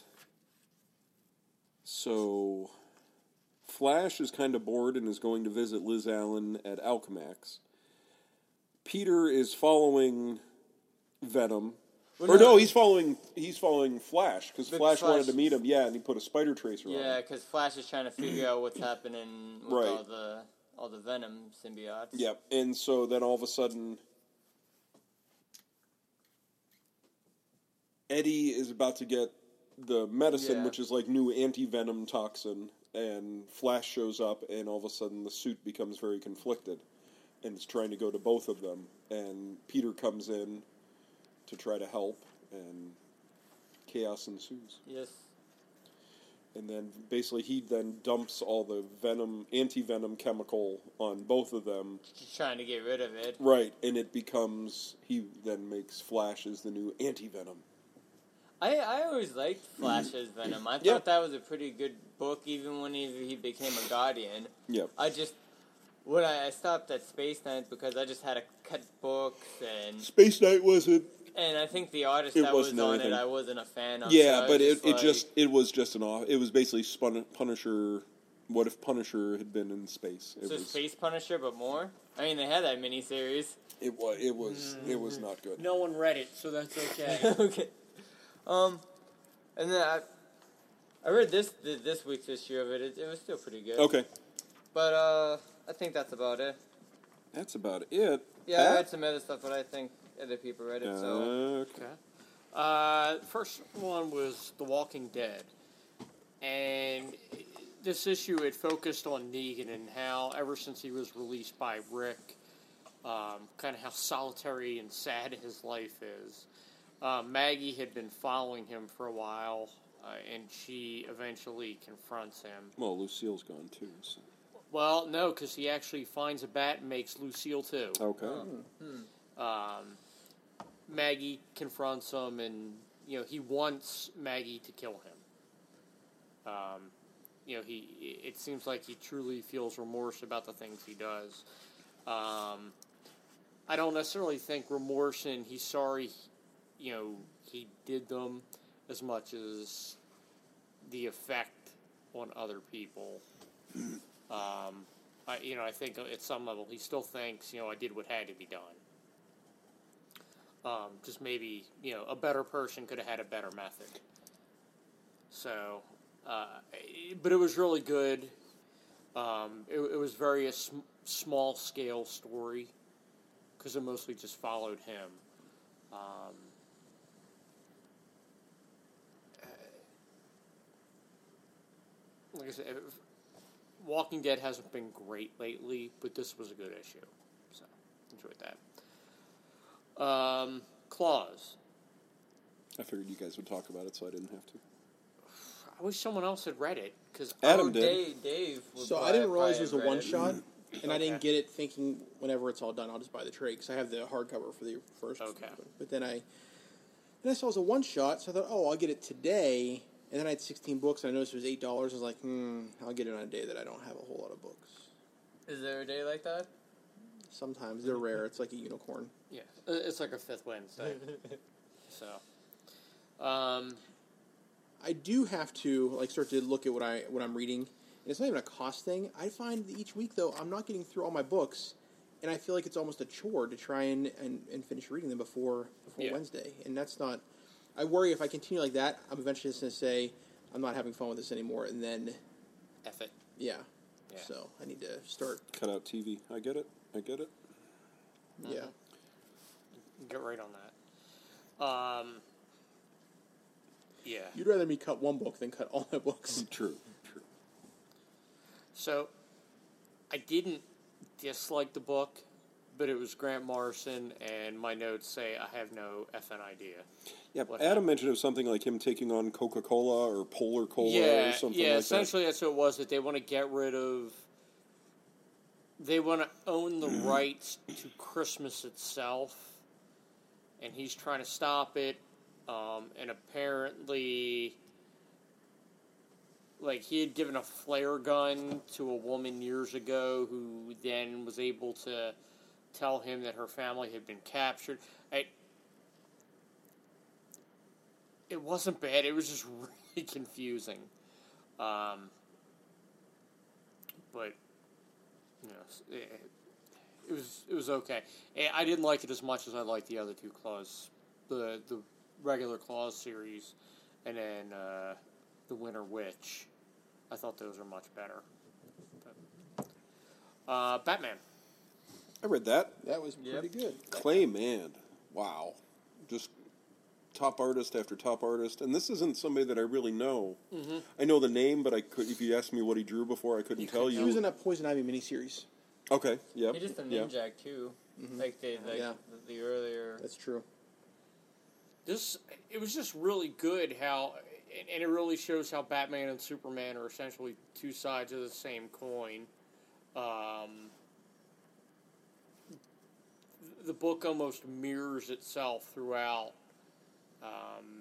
so Flash is kind of bored and is going to visit Liz Allen at Alchemax. Peter is following Venom. Well, or no, no, he's following he's following Flash because But Flash, Flash- wanted to meet him. Yeah, and he put a spider tracer on Yeah, him. because Flash is trying to figure out what's happening with Right. all the all the Venom symbiotes. Yep. And so then all of a sudden, Eddie is about to get the medicine, Yeah. which is like new anti-venom toxin, and Flash shows up, and all of a sudden the suit becomes very conflicted, and is trying to go to both of them, and Peter comes in to try to help, and chaos ensues. Yes. And then basically he then dumps all the venom, anti-venom chemical on both of them. Just trying to get rid of it. Right, and it becomes, he then makes Flash as the new anti-venom. I, I always liked Flash's Venom. I thought Yeah. that was a pretty good book, even when he, he became a Guardian. Yep. I just, when I, I stopped at Space Knight because I just had to cut books, and Space Knight wasn't. and I think the artist It that was wasn't on anything. it I wasn't a fan of. Yeah, so I but was it, it like- just, it was just an off, it was basically spun, Punisher, what if Punisher had been in space? It So was, Space Punisher, but more? I mean, they had that miniseries. it was, it was, it was not good. No one read it, so that's okay. Okay. Um, and then I, I read this th- this week's issue of it. it. It was still pretty good. Okay. But uh, I think that's about it. That's about it. Yeah, I Pat? read some other stuff, but I think other people read it. So Okay. Okay. Uh, first one was The Walking Dead. And this issue, it focused on Negan and how, ever since he was released by Rick, um, kind of how solitary and sad his life is. Uh, Maggie had been following him for a while, uh, and she eventually confronts him. Well, Lucille's gone too. So. Well, no, because he actually finds a bat and makes Lucille too. Okay. Um, Maggie confronts him, and you know he wants Maggie to kill him. Um, you know he. It seems like he truly feels remorse about the things he does. Um, I don't necessarily think remorse and he's sorry. You know he did them as much as the effect on other people. Um, I, you know, I think at some level he still thinks, you know, I did what had to be done. Um, just maybe, you know, a better person could have had a better method. So, uh, but it was really good. Um, it, it was very a sm- small scale story because it mostly just followed him. Um, like I said, if, Walking Dead hasn't been great lately, but this was a good issue. So, enjoyed that. Um, Claws. I figured you guys would talk about it, so I didn't have to. I wish someone else had read it, because Adam oh, did. Dave, Dave would So I probably- didn't realize it was a probably one read it. shot, and I Okay. didn't get it thinking whenever it's all done, I'll just buy the trade because I have the hardcover for the first. Okay. But then I, then I saw it was a one shot, so I thought, oh, I'll get it today, And then I had sixteen books, and I noticed it was eight dollars. I was like, hmm, I'll get it on a day that I don't have a whole lot of books. Is there a day like that? Sometimes they're rare. It's like a unicorn. Yeah, it's like a fifth Wednesday. So, um, I do have to like start to look at what I what I'm reading, and it's not even a cost thing. I find that each week though I'm not getting through all my books, and I feel like it's almost a chore to try and, and, and finish reading them before before Yeah. Wednesday, and that's not. I worry if I continue like that, I'm eventually just going to say I'm not having fun with this anymore, and then F it. yeah. Yeah. So I need to start. Cut out T V. I get it. I get it. Yeah. Get right on that. Um, yeah. You'd rather me cut one book than cut all my books. True. True. So, I didn't dislike the book, but it was Grant Morrison, and my notes say I have no effing idea. Yeah, What Adam happened? mentioned it was something like him taking on Coca-Cola or Polar Cola Yeah, or something yeah. like Essentially, that's what it was. That they want to get rid of. They want to own the rights to Christmas itself, and he's trying to stop it. Um, and apparently, like he had given a flare gun to a woman years ago, who then was able to tell him that her family had been captured. I, it wasn't bad. It was just really confusing. Um, but you know, it, it was it was okay. And I didn't like it as much as I liked the other two Claws, the the regular Claws series, and then uh, the Winter Witch. I thought those were much better. But, uh, Batman. that. I read that. That was Yep. pretty good. Clayman. Wow. Just top artist after top artist. And this isn't somebody that I really know. Mm-hmm. I know the name, but I could. If you asked me what he drew before, I couldn't You tell couldn't you. He was in that Poison Ivy miniseries. Okay, yeah. He did some yeah. Ninjak too, like the like Yeah. the, the earlier. That's true. This it was just really good how, and, and it really shows how Batman and Superman are essentially two sides of the same coin. Um, the book almost mirrors itself throughout. Um,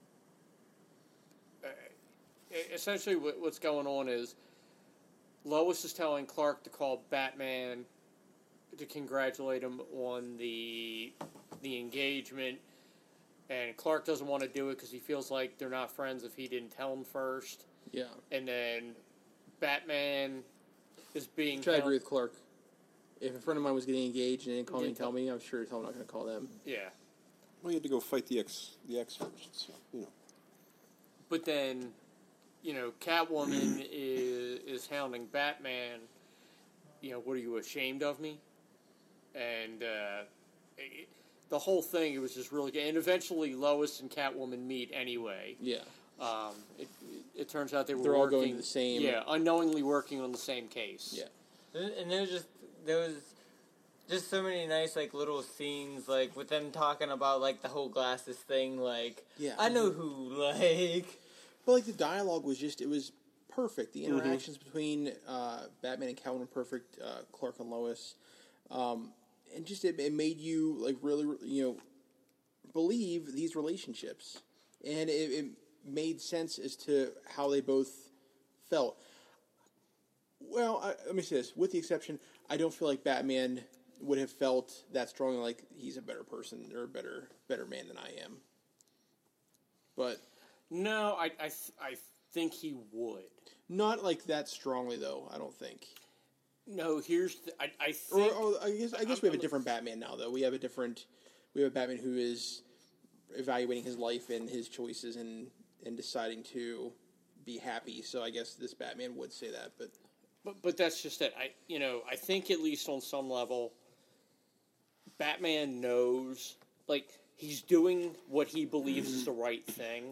uh, essentially, what, what's going on is Lois is telling Clark to call Batman to congratulate him on the the engagement, and Clark doesn't want to do it because he feels like they're not friends if he didn't tell him first. Yeah. And then Batman is being Which I held- agree with Clark. If a friend of mine was getting engaged and they didn't call me and Didn't tell me, I'm sure as hell I'm not going to call them. Yeah, Well, you had to go fight the ex, the ex first. So, you know. but then, you know, Catwoman is is hounding Batman. You know, what are you ashamed of me? And uh, it, the whole thing, it was just really good. And eventually, Lois and Catwoman meet anyway. Yeah. Um, it, it turns out they were They're all working, going to the same- yeah, unknowingly working on the same case. Yeah. And there was just there was just so many nice like little scenes like with them talking about like the whole glasses thing. Like Yeah. I know who like But like the dialogue was just, it was perfect. The interactions between uh, Batman and Catwoman were perfect. Uh, Clark and Lois. Um, and just, it, it made you like really, you know, believe these relationships. And it, it made sense as to how they both felt. Well, I, let me say this. With the exception, I don't feel like Batman would have felt that strongly like he's a better person or a better better man than I am. But No, I, I, th- I think he would. not like that strongly, though. I don't think. No, here's the, I, I Or, think. or I guess I guess I'm- we have a I'm- different Batman now, though. We have a different. We have a Batman who is evaluating his life and his choices and and deciding to be happy. So I guess this Batman would say that, but But, but that's just it. I you know I think at least on some level, Batman knows like he's doing what he believes is the right thing,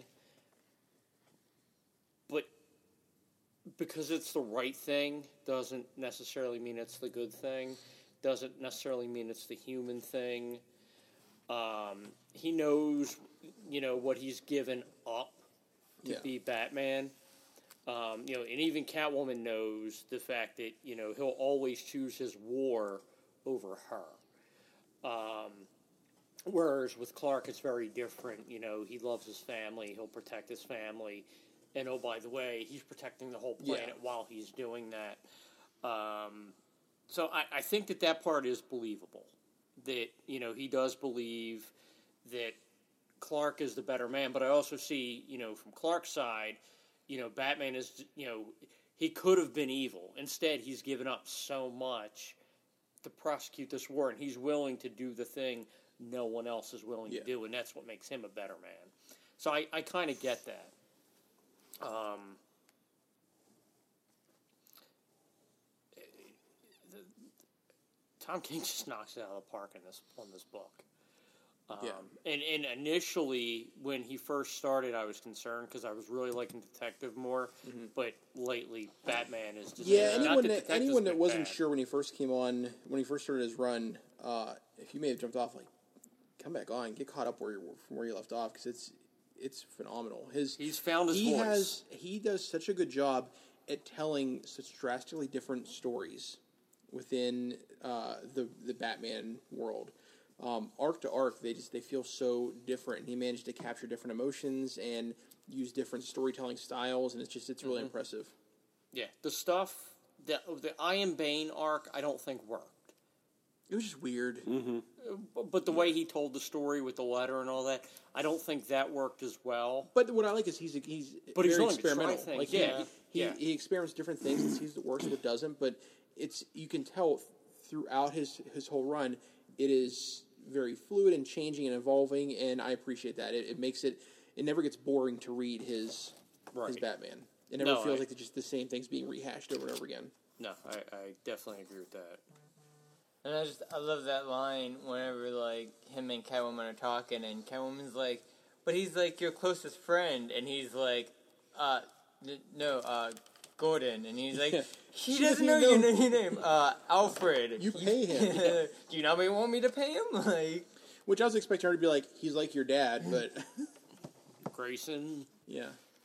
but because it's the right thing doesn't necessarily mean it's the good thing. Doesn't necessarily mean it's the human thing. Um, he knows, you know, what he's given up to Yeah. be Batman. Um, you know, and even Catwoman knows the fact that, you know, he'll always choose his war over her. Um, whereas with Clark, it's very different. You know, he loves his family. He'll protect his family. and oh, by the way, he's protecting the whole planet yeah. while he's doing that. Um, so I, I think that that part is believable. That, you know, he does believe that Clark is the better man, but I also see, you know, from Clark's side, you know, Batman is, you know, he could have been evil. Instead, he's given up so much to prosecute this war, and he's willing to do the thing no one else is willing yeah. to do, and that's what makes him a better man. So I, I kind of get that. Um, the, Tom King just knocks it out of the park in this on this book. Um, yeah. And, and initially, when he first started, I was concerned because I was really liking Detective more. Mm-hmm. But lately, Batman is just yeah. Anyone that, that anyone that wasn't bad. sure when he first came on, when he first started his run, uh, if you may have jumped off, like come back on, get caught up where you from where you left off because it's it's phenomenal. His he's found his he voice. Has, he does such a good job at telling such drastically different stories within uh, the the Batman world. Um, arc to arc, they just they feel so different. He managed to capture different emotions and use different storytelling styles, and it's just it's really mm-hmm. impressive. Yeah, the stuff the the I Am Bane arc, I don't think worked. It was just weird. Mm-hmm. But the way he told the story with the letter and all that, I don't think that worked as well. But what I like is he's he's but very he's experimental. Things. Like yeah, he, yeah. he he experiments different things and sees what works, what doesn't. But it's you can tell throughout his his whole run, it is very fluid and changing and evolving, and I appreciate that. It, it makes it it never gets boring to read his right. his Batman. It never no, feels I, like it's just the same things being rehashed over and over again. No, I, I definitely agree with that. And I just I love that line whenever like him and Catwoman are talking, and Catwoman's like, "But he's like your closest friend," and he's like, "Uh, n- no, uh, Gordon," and he's like, "He doesn't, doesn't know, know your name, uh, Alfred. You pay him. Do you not want me to pay him?" Like, which I was expecting her to be like, "He's like your dad," but Grayson, yeah,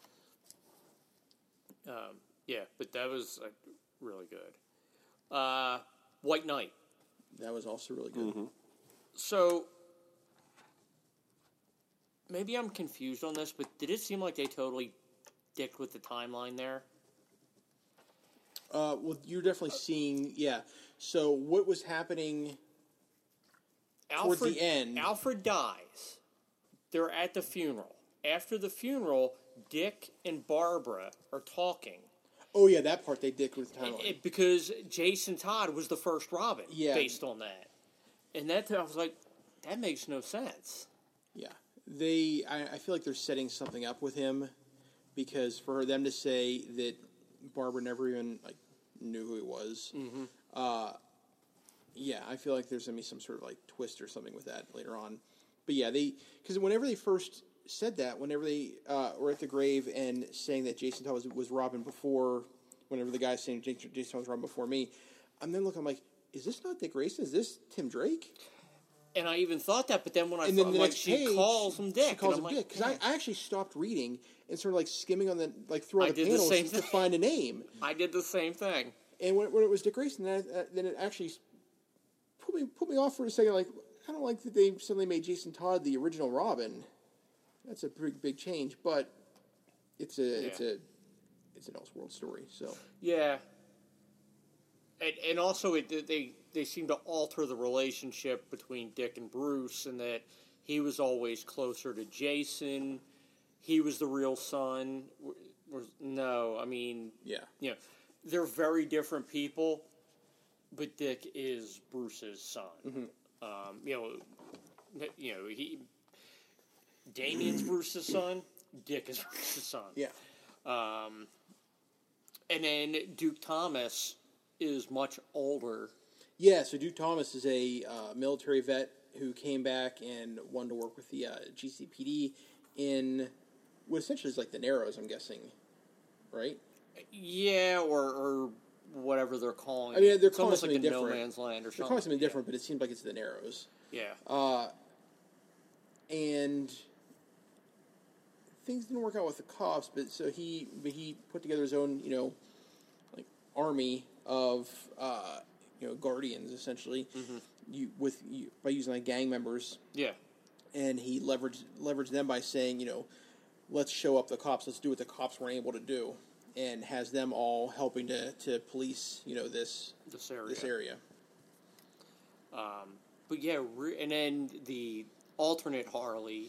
um, yeah, but that was like really good. Uh, White Knight. That was also really good. Mm-hmm. So, maybe I'm confused on this, but did it seem like they totally dicked with the timeline there? Uh, well, you're definitely seeing, yeah. So, what was happening Alfred, towards the end? Alfred dies. They're at the funeral. After the funeral, Dick and Barbara are talking. Oh, yeah, that part they dicked with the timeline. It, it, because Jason Todd was the first Robin, yeah. based on that. And that, I was like, that makes no sense. Yeah. They, I, I feel like they're setting something up with him, because for them to say that Barbara never even, like, knew who he was, mm-hmm. uh, yeah, I feel like there's going to be some sort of, like, twist or something with that later on. But, yeah, they, because whenever they first said that, whenever they uh, were at the grave and saying that Jason Todd was, was Robin before, whenever the guy's saying Jason, Jason Todd was Robin before me, I'm then looking, I'm like, is this not Dick Grayson? Is this Tim Drake? And I even thought that, but then when I and thought, then the like, next she page, calls him Dick. She calls him like, Dick. Because I, I actually stopped reading and started, like, skimming on the, like, through all the panels the just to find a name. I did the same thing. And when, when it was Dick Grayson, then, I, uh, then it actually put me put me off for a second. Like, I don't like that they suddenly made Jason Todd the original Robin. That's a pretty big change, but it's a yeah. it's a it's an Elseworld story. So yeah, and and also it they they seem to alter the relationship between Dick and Bruce, and that he was always closer to Jason. He was the real son. No, I mean, yeah, you know, they're very different people, but Dick is Bruce's son. Mm-hmm. Um, you know, you know he. Damien's Bruce's son. Dick is Bruce's son. Yeah. Um, and then Duke Thomas is much older. Yeah, so Duke Thomas is a uh, military vet who came back and wanted to work with the uh, G C P D in what essentially is like the Narrows, I'm guessing, right? Yeah, or, or whatever they're calling it. I mean, they're it's calling almost something like a different. No Man's Land or something. They're calling something yeah. different, but it seems like it's the Narrows. Yeah. Uh, and things didn't work out with the cops, but so he but he put together his own, you know, like army of uh, you know guardians essentially, mm-hmm. you with you, by using like gang members. Yeah. And he leveraged leveraged them by saying, you know, let's show up the cops. Let's do what the cops weren't able to do, and has them all helping to, to police, you know, this This area. this area. Um, but yeah, re- and then the alternate Harley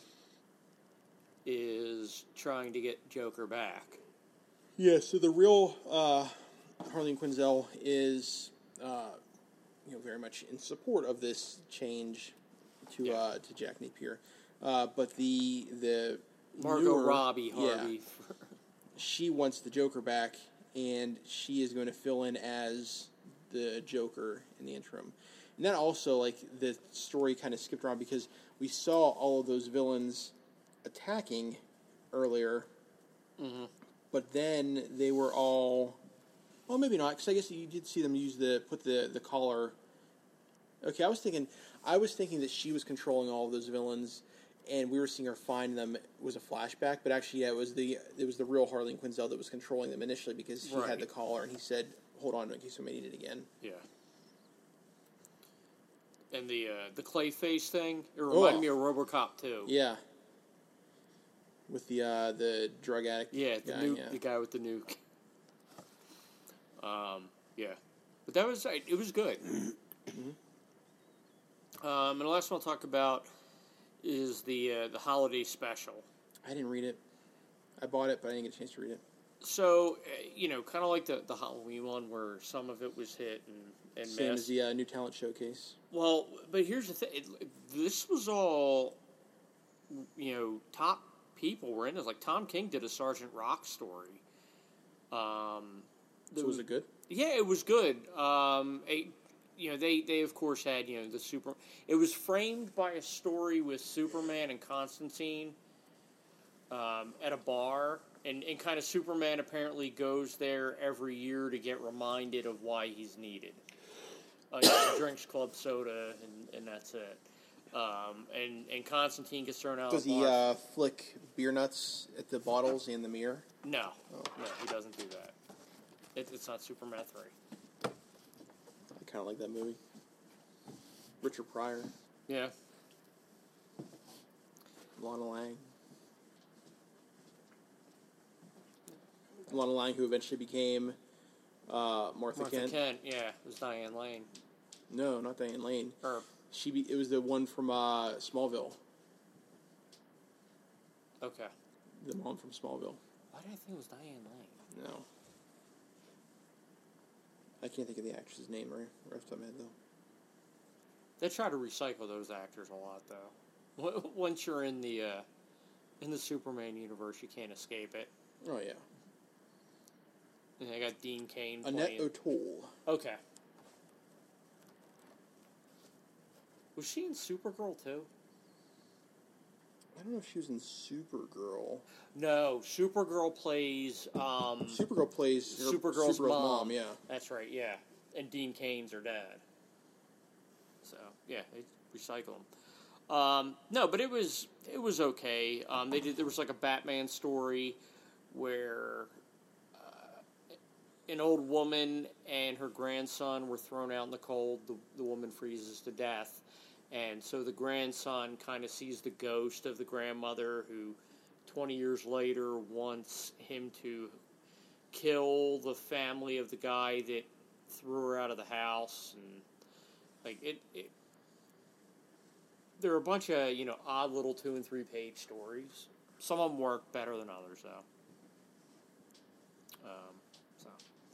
is trying to get Joker back. Yeah. So the real uh, Harley Quinzel is, uh, you know, very much in support of this change to Yeah. uh, to Jack Napier, uh, but the the Margot newer- Robbie yeah, Harvey. she wants the Joker back, and she is going to fill in as the Joker in the interim. And then also, like, the story kind of skipped around because we saw all of those villains attacking earlier, Mhm. but then they were all, well, maybe not, because I guess you did see them use the put the the collar. Okay, I was thinking, I was thinking that she was controlling all of those villains, and we were seeing her find them. It was a flashback, but actually, yeah, it was the it was the real Harley Quinzel that was controlling them initially because he Right. had the collar, and he said, "Hold on, in case somebody need it again." Yeah. And the uh, the Clayface thing, it reminded Oh. me of RoboCop too. Yeah, with the uh, the drug addict. Yeah, the guy, nuke, yeah. the guy with the nuke. Um, yeah, but that was it was good. um, and the last one I'll talk about is the uh, the holiday special. I didn't read it. I bought it, but I didn't get a chance to read it. So uh, you know, kind of like the the Halloween one, where some of it was hit and and Same missed. as the uh, new talent showcase. Well, but here's the thing: it, this was all, you know, top people were in this. Like Tom King did a Sergeant Rock story. Um, So was it good? Yeah, it was good. Um, a, you know, they, they of course had you know the super. It was framed by a story with Superman and Constantine um, at a bar, and, and kind of Superman apparently goes there every year to get reminded of why he's needed. Uh, he drinks club soda, and, and that's it. Um, and, and Constantine gets thrown out. Does of the he bar. uh, flick beer nuts at the bottles and the mirror? No, Oh. no, he doesn't do that. It, it's not Superman three. I kind of like that movie. Richard Pryor, Yeah. Lana Lang. Lana Lang, who eventually became uh, Martha, Martha Kent. Kent. Yeah, it was Diane Lane. No, not Diane Lane. Or She be, it was the one from uh, Smallville. okay. The mom from Smallville. Why did I think it was Diane Lane? No. I can't think of the actress's name right, right off the top of my head, though. They try to recycle those actors a lot, though. W- Once you're in the uh, in the Superman universe, you can't escape it. Oh, yeah. And I got Dean Cain Annette playing. O'Toole. Okay. Was she in Supergirl too? I don't know if she was in Supergirl. No, Supergirl plays. Um, Supergirl plays her, Supergirl's, mom. mom, yeah. That's right. Yeah, and Dean Cain's her dad. So yeah, they recycle them. Um, no, but it was it was okay. Um, they did. There was like a Batman story where uh, an old woman and her grandson were thrown out in the cold. The the woman freezes to death, and so the grandson kind of sees the ghost of the grandmother who, twenty years later, wants him to kill the family of the guy that threw her out of the house, and like it. it there are a bunch of, you know, odd little two and three page stories. Some of them work better than others, though. Um, so,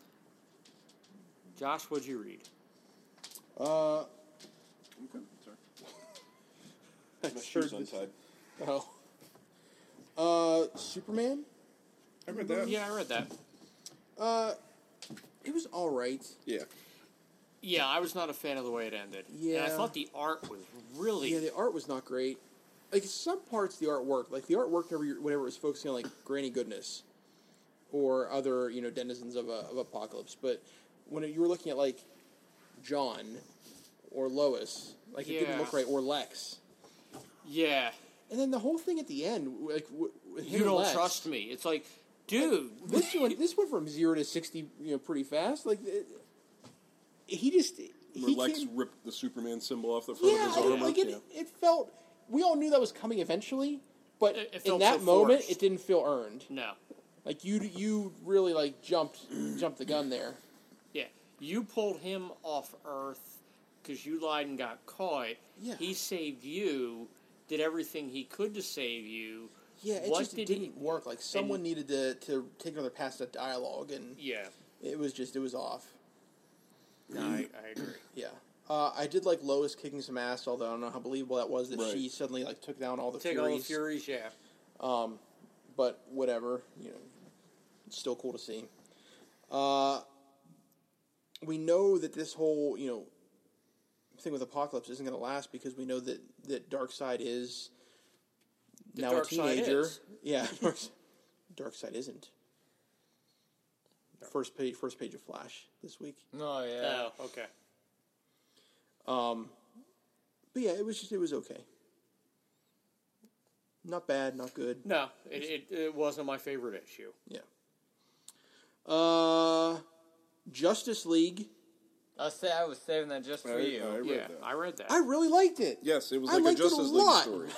Josh, what'd you read? Uh, Okay, sorry. I My shoes heard this- untied. Oh. Uh, Superman? I read that. Yeah, I read that. Uh, it was alright. Yeah. Yeah, I was not a fan of the way it ended. And I Yeah. thought the art was really. Yeah, the art was not great. Like, some parts of the art worked. Like, the art worked whenever, you- whenever it was focusing on, like, Granny Goodness or other, you know, denizens of, a, of Apocalypse. But when you were looking at, like, John or Lois, like, it didn't Yeah. look right, or Lex. yeah. And then the whole thing at the end, like, w- with him You and don't Lex, trust me. It's like, dude. This went, this went from zero to sixty, you know, pretty fast. Like, it, he just Where he Lex came, ripped the Superman symbol off the front yeah, of his I- armor. like it, yeah. it felt. We all knew that was coming eventually, but It- it in felt that so moment, forced. it didn't feel earned. No. Like you, you really like jumped, jumped the gun there. Yeah. You pulled him off Earth because you lied and got caught. Yeah. He saved you, did everything he could to save you. Yeah, it What just did didn't he- work. Like someone and- needed to to take another pass at dialogue, and Yeah. it was just it was off. No, I, I agree. Yeah. Uh, I did like Lois kicking some ass, although I don't know how believable that was that Right. she suddenly like took down all the Take Furies. all the Furies, yeah. Um, but whatever, you know, it's still cool to see. Uh, we know that this whole you know thing with Apocalypse isn't going to last because we know that that Darkseid is The now Darkseid a teenager. is. Yeah, Darkseid isn't. First page, first page of Flash this week. Oh yeah. Oh, okay. Um, but yeah, it was just it was okay. Not bad, not good. No, it, it, it wasn't my favorite issue. Yeah. Uh, Justice League. I'll say I was saving that just for I- you. I read Yeah, that. I read that. I really liked it. Yes, it was I like a liked it a Justice League lot. story.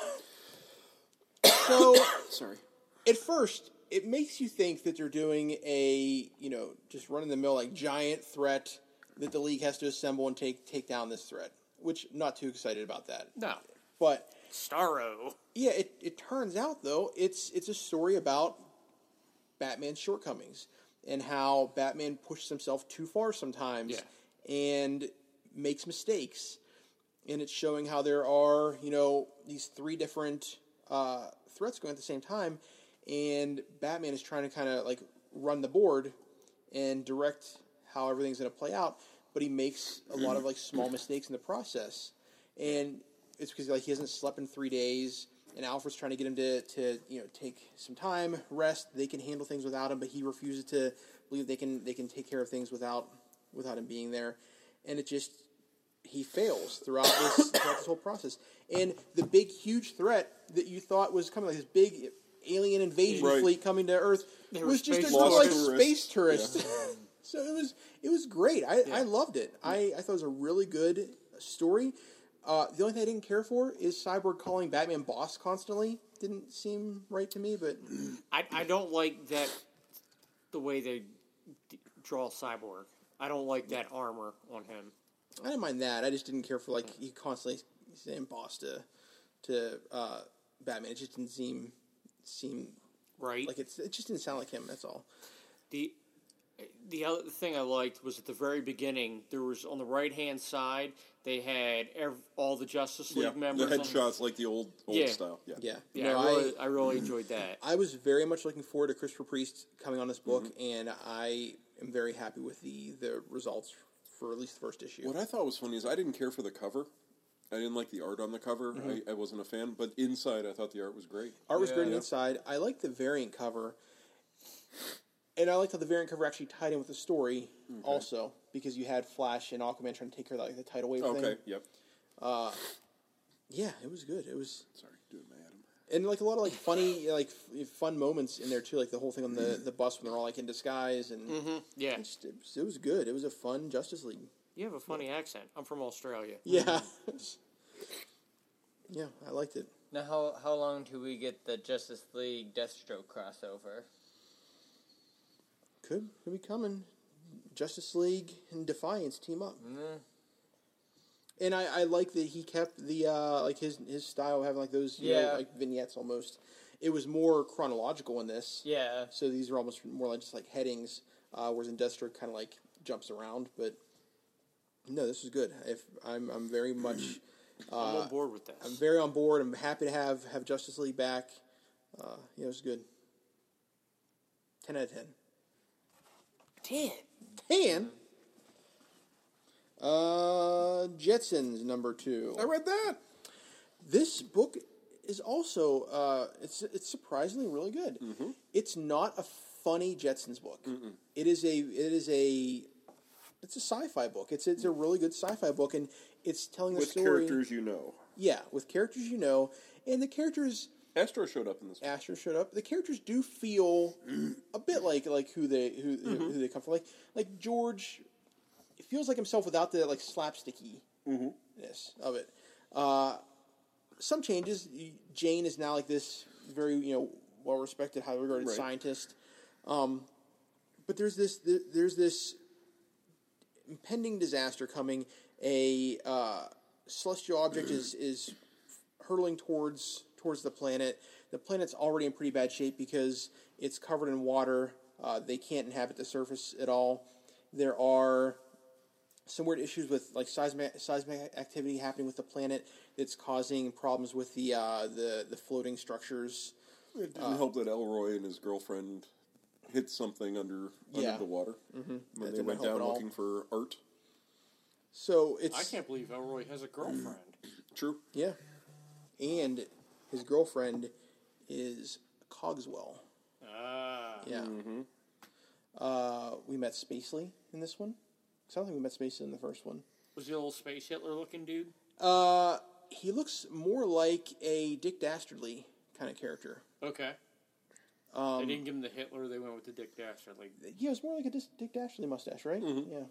So Sorry. at first, it makes you think that they're doing a you know just run of the mill like giant threat that the league has to assemble and take take down this threat. Which not too excited about that. No. But Starro. yeah, it, it turns out though it's it's a story about Batman's shortcomings and how Batman pushes himself too far sometimes Yeah. and makes mistakes. And it's showing how there are, you know, these three different uh, threats going at the same time, and Batman is trying to kind of like run the board and direct how everything's going to play out, but he makes a lot of like small mistakes in the process. And it's because like he hasn't slept in three days, and Alfred's trying to get him to, to you know take some time, rest. They can handle things without him, but he refuses to believe they can they can take care of things without without him being there. And it just he fails throughout this throughout this whole process. And the big huge threat that you thought was coming, like this big alien invasion Right. fleet coming to Earth, They were was just a space little like tourists. space tourist. So it was it was great. I, I loved it. I, I thought it was a really good story. Uh, the only thing I didn't care for is Cyborg calling Batman boss constantly. Didn't seem right to me, but I, I don't like that, the way they d- draw Cyborg. I don't like that armor on him. I didn't mind that. I just didn't care for like he constantly saying boss to to uh, Batman. It just didn't seem seem Right? like it's it just didn't sound like him. That's all. The the other thing I liked was at the very beginning, there was on the right hand side, they had ev- all the Justice League Yeah, the members. on- headshots like the old old Yeah. style. Yeah. Yeah, Yeah, No, I, really, I, really enjoyed that. I was very much looking forward to Christopher Priest coming on this book, and I am very happy with the the results for at least the first issue. What I thought was funny is I didn't care for the cover. I didn't like the art on the cover. I, I wasn't a fan, but inside I thought the art was great. Art was great on Yeah. the inside. I liked the variant cover, and I liked how the variant cover actually tied in with the story also, because you had Flash and Aquaman trying to take care of like the tidal wave Okay. thing. Yep. Yeah, it was good. It was. Sorry, do it, Adam. And like a lot of like funny, like f- fun moments in there too, like the whole thing on the, the bus when they're all like in disguise, and Yeah. it, just, it, was, it was good. It was a fun Justice League. You have a funny accent. I'm from Australia. Yeah, yeah, I liked it. Now, how how long till we get the Justice League Deathstroke crossover? Could could be coming. Justice League and Defiance team up, Mm. and I, I like that he kept the uh, like his his style of having like those you Yeah. know, like vignettes almost. It was more chronological in this. Yeah. So these are almost more like just like headings, uh, whereas in Deathstroke kind of like jumps around. But no, this was good. If I'm, I'm very much, I'm uh, on board with this. I'm very on board. I'm happy to have have Justice League back. Uh, yeah, it was good. Ten out of ten. ten. Ten. Uh, Jetsons number two. I read that. This book is also uh, it's it's surprisingly really good. It's not a funny Jetsons book. It is a it is a it's a sci-fi book. It's it's a really good sci-fi book, and it's telling the With story. characters you know. Yeah, with characters you know, and the characters. Astro showed up in this. Astro showed up. The characters do feel a bit like like who they who who they come from. Like like George, it feels like himself without the like slapstickiness of it. Uh, some changes. Jane is now like this very you know well respected, highly regarded Right. scientist. Um, but there's this there's this impending disaster coming. A uh, celestial object is is hurtling towards towards the planet. The planet's already in pretty bad shape because it's covered in water. Uh, they can't inhabit the surface at all. There are some weird issues with like seismic seismic activity happening with the planet that's causing problems with the uh, the the floating structures. It didn't help that Elroy and his girlfriend hit something under Yeah. under the water mm-hmm. when That they didn't went help down at all. looking for art. So it's I can't believe Elroy has a girlfriend. True. yeah, and his girlfriend is Cogswell. Ah. Yeah. Uh, we met Spacely in this one. 'Cause I don't think we met Spacely in the first one. Was he a little space Hitler looking dude? Uh, he looks more like a Dick Dastardly kind of character. Okay. Um, they didn't give him the Hitler. They went with the Dick Dastardly. Yeah, it's more like a Dis- Dick Dastardly mustache, right? Yeah.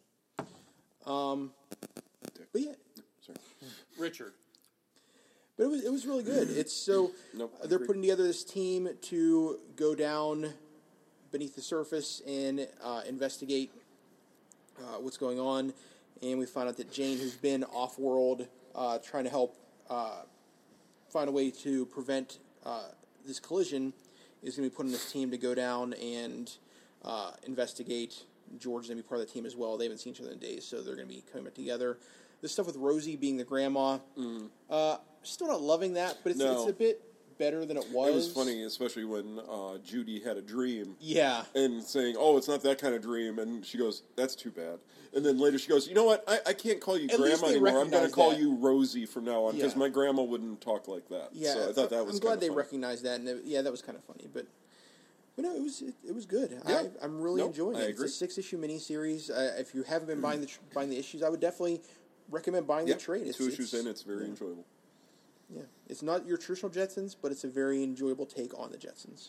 Um, but yeah, Sorry. Richard. but it was it was really good. It's so Nope, uh, they're agreed. putting together this team to go down beneath the surface and uh, investigate uh, what's going on. And we find out that Jane, who's been off-world, uh, trying to help uh, find a way to prevent uh, this collision, is going to be put on this team to go down and uh, investigate. George is going to be part of the team as well. They haven't seen each other in days, so they're going to be coming back together. This stuff with Rosie being the grandma, uh, still not loving that, but it's, No. it's a bit better than it was. It was funny, especially when uh, Judy had a dream. Yeah. And saying, "Oh, it's not that kind of dream," and she goes, "That's too bad." And then later she goes, "You know what? I, I can't call you At least grandma they anymore. I'm going to recognize call that. you Rosie from now on because Yeah. my grandma wouldn't talk like that." Yeah, So I thought that was. I'm glad kinda they funny. recognized that, and it, yeah, that was kind of funny. But, but no, it was it, it was good. Yeah. I, I'm really No, enjoying I it. agree. It's a six issue miniseries. Uh, if you haven't been buying the tr- buying the issues, I would definitely recommend buying Yeah, the trade. It's, two issues it's, in, it's very yeah, enjoyable. Yeah, it's not your traditional Jetsons, but it's a very enjoyable take on the Jetsons.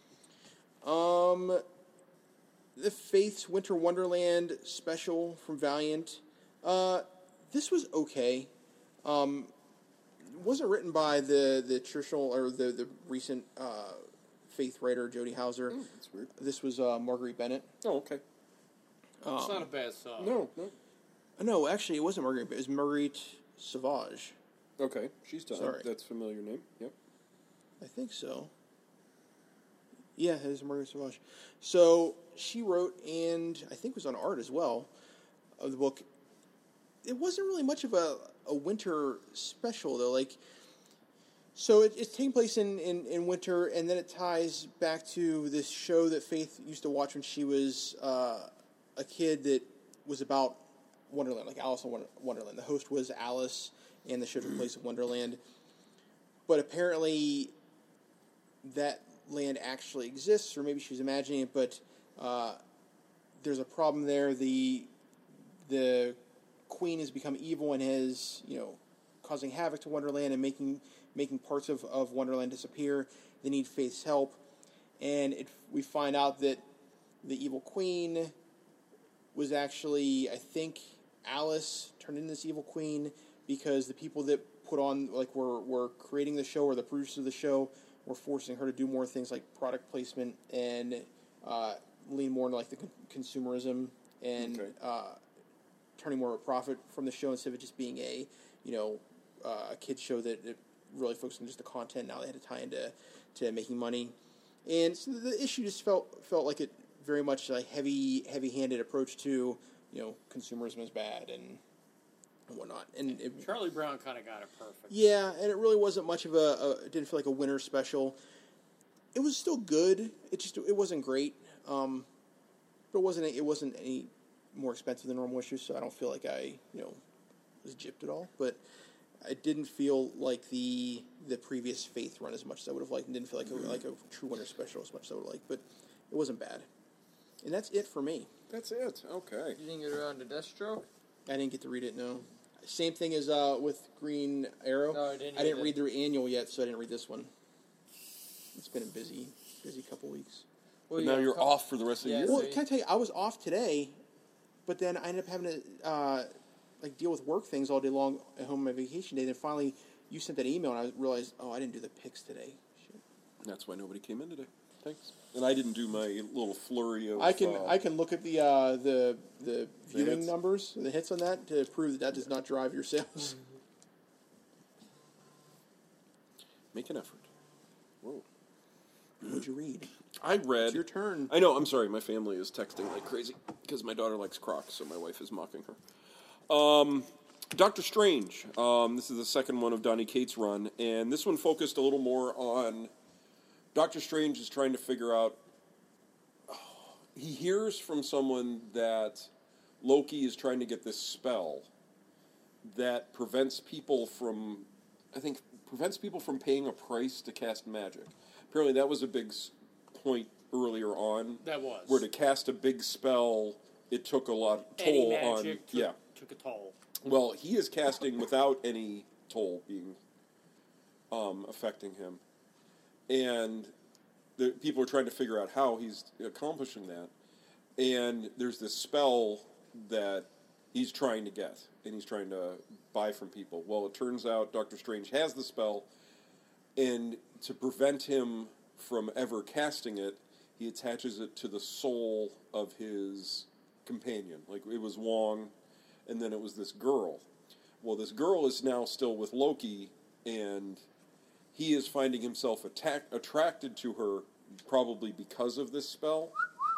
Um, the Faith's Winter Wonderland special from Valiant. Uh, this was okay. Um, it wasn't written by the, the traditional or the the recent uh, Faith writer Jody Hauser. Oh, that's weird. This was uh, Marguerite Bennett. Oh, okay. It's not a bad song. No, no. Uh, No, actually, it wasn't Marguerite. It was Marguerite Sauvage. Okay, she's done. Sorry. That's a familiar name. Yep. I think so. Yeah, it is Marguerite Sauvage. So she wrote and I think was on art as well of the book. It wasn't really much of a, a winter special though. Like, so it, it's taking place in, in, in winter, and then it ties back to this show that Faith used to watch when she was uh, a kid that was about Wonderland, like Alice in Wonder- Wonderland. The host was Alice, and the show took place in Wonderland. But apparently, that land actually exists, or maybe she was imagining it. But uh, there's a problem there. The the queen has become evil and has, you know, causing havoc to Wonderland and making making parts of, of Wonderland disappear. They need Faith's help, and it, we find out that the evil queen was actually, I think, Alice turned into this evil queen because the people that put on, like, were, were creating the show, or the producers of the show, were forcing her to do more things like product placement and uh, lean more into, like, the con- consumerism and Okay. uh, turning more of a profit from the show instead of just being a, you know, uh, a kid's show that, that really focused on just the content. Now they had to tie into to making money. And so the issue just felt felt like it very much a heavy, heavy-handed approach to, you know, consumerism is bad and whatnot. And it, Charlie Brown kind of got it perfect. yeah, and it really wasn't much of a, a. It didn't feel like a winter special. It was still good. It just it wasn't great. Um, but it wasn't it wasn't any more expensive than normal issues, so I don't feel like I you know was gypped at all. But it didn't feel like the the previous Faith run as much as I would have liked, and didn't feel like a, like a true winter special as much as I would have liked. But it wasn't bad. And that's it for me. That's it. Okay. You didn't get around to Deathstroke? I didn't get to read it, no. Same thing as uh, with Green Arrow. No, I didn't I didn't either. read the annual yet, so I didn't read this one. It's been a busy, busy couple weeks. Well, But yeah, now you're come- off for the rest of the Yeah, year. so Well, you- can I tell you, I was off today, but then I ended up having to uh, like deal with work things all day long at home on my vacation day. Then finally, you sent that email, and I realized, oh, I didn't do the picks today. Shit. That's why nobody came in today. Thanks. And I didn't do my little flurry of. I can uh, I can look at the uh, the the viewing hits? numbers, the hits on that, to prove that that does not drive your sales. Make an effort. Whoa. What'd you read? I read. It's your turn. I know. I'm sorry. My family is texting like crazy because my daughter likes Crocs, so my wife is mocking her. Um, Doctor Strange. Um, this is the second one of Donny Cates' run, and this one focused a little more on Doctor Strange is trying to figure out. Oh, he hears from someone that Loki is trying to get this spell that prevents people from, I think, prevents people from paying a price to cast magic. Apparently, that was a big s- point earlier on. That was. Where to cast a big spell, it took a lot of toll Any on. magic took, Yeah. took a toll. Well, he is casting without any toll being um, affecting him, and the people are trying to figure out how he's accomplishing that. And there's this spell that he's trying to get, and he's trying to buy from people. Well, it turns out Doctor Strange has the spell, and to prevent him from ever casting it, he attaches it to the soul of his companion. Like, it was Wong, and then it was this girl. Well, this girl is now still with Loki, and he is finding himself attack- attracted to her probably because of this spell.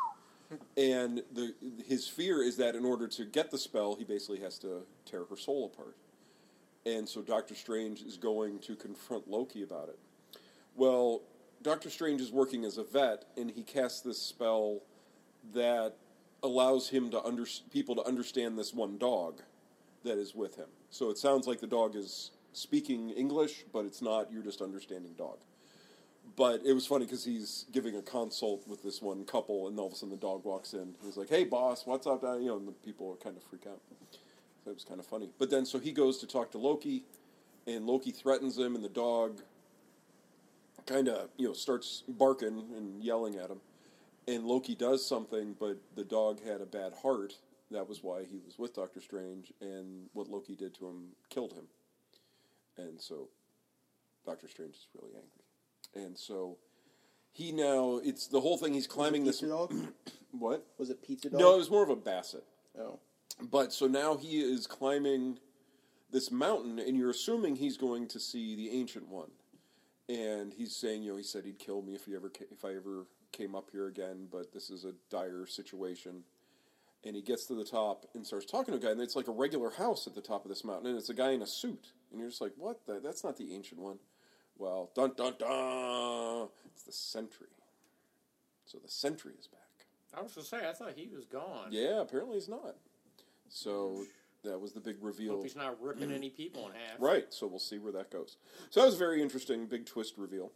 And the his fear is that in order to get the spell, he basically has to tear her soul apart. And so Doctor Strange is going to confront Loki about it. Well, Doctor Strange is working as a vet, and he casts this spell that allows him to under, people to understand this one dog that is with him. So it sounds like the dog is speaking English, but it's not. You're just understanding dog. But it was funny because he's giving a consult with this one couple, and all of a sudden the dog walks in. He's like, "Hey, boss, what's up?" You know, and the people kind of freak out. So it was kind of funny. But then, so he goes to talk to Loki, and Loki threatens him, and the dog kind of, you know, starts barking and yelling at him. And Loki does something, but the dog had a bad heart. That was why he was with Doctor Strange, and what Loki did to him killed him. And so Doctor Strange is really angry. And so he now, it's the whole thing, he's climbing Was it this... Pizza Dog? What? Was it Pizza Dog? No, it was more of a Basset. Oh. But so now he is climbing this mountain, and you're assuming he's going to see the Ancient One. And he's saying, you know, he said he'd kill me if he ever ca- if I ever came up here again, but this is a dire situation. And he gets to the top and starts talking to a guy, and it's like a regular house at the top of this mountain, and it's a guy in a suit. And you're just like, what? The? That's not the Ancient One. Well, dun dun dun! It's the Sentry. So the Sentry is back. I was going to say, I thought he was gone. Yeah, apparently he's not. So that was the big reveal. Hope he's not ripping any people in half. Right, so we'll see where that goes. So that was a very interesting, big twist reveal.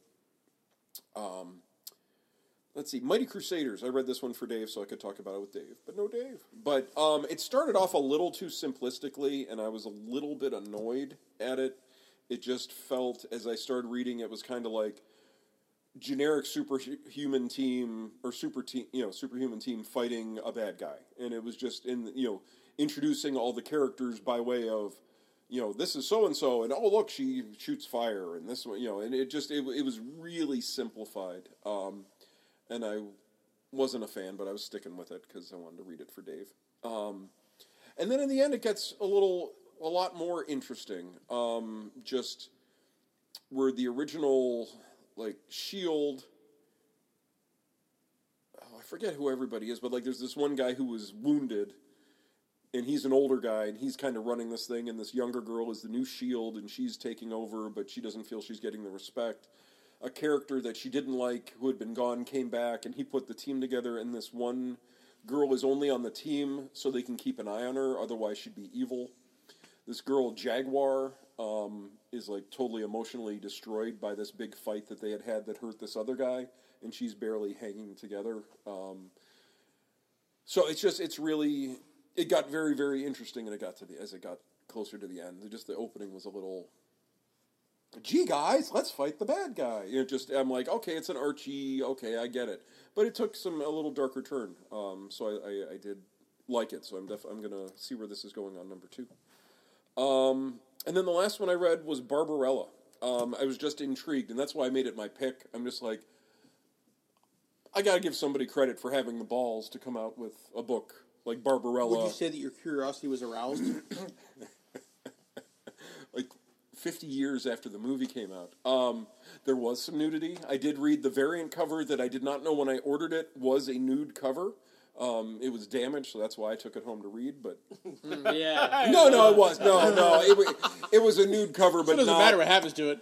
Um, let's see, Mighty Crusaders. I read this one for Dave so I could talk about it with Dave, but no Dave. But um, it started off a little too simplistically, and I was a little bit annoyed at it. It just felt, as I started reading, it was kind of like generic superhuman team, or super team, you know, superhuman team fighting a bad guy. And it was just, in you know, introducing all the characters by way of, you know, this is so-and-so, and oh, look, she shoots fire, and this one, you know, and it just, it, it was really simplified. Um, and I wasn't a fan, but I was sticking with it because I wanted to read it for Dave. Um, and then in the end, it gets a little, a lot more interesting. Um, just where the original, like, SHIELD, oh, I forget who everybody is, but, like, there's this one guy who was wounded, and he's an older guy, and he's kind of running this thing, and this younger girl is the new SHIELD, and she's taking over, but she doesn't feel she's getting the respect. A character that she didn't like, who had been gone, came back, and he put the team together, and this one girl is only on the team so they can keep an eye on her, otherwise she'd be evil. This girl, Jaguar, um, is, like, totally emotionally destroyed by this big fight that they had had that hurt this other guy, and she's barely hanging together. Um, so it's just, it's really... It got very, very interesting, and it got to the as it got closer to the end. Just the opening was a little, gee, guys, let's fight the bad guy. You know, just I'm like, okay, it's an Archie, okay, I get it, but it took some a little darker turn. Um, so I, I, I did like it. So I'm def- I'm gonna see where this is going on number two. Um, and then the last one I read was Barbarella. Um, I was just intrigued, and that's why I made it my pick. I'm just like, I gotta give somebody credit for having the balls to come out with a book like Barbarella. Would you say that your curiosity was aroused? Like fifty years after the movie came out. Um, there was some nudity. I did read the variant cover that I did not know when I ordered it was a nude cover. Um, it was damaged, so that's why I took it home to read. But Yeah. no, no, it was no, no. It, wa- it was a nude cover, but It doesn't not, matter what happens to it.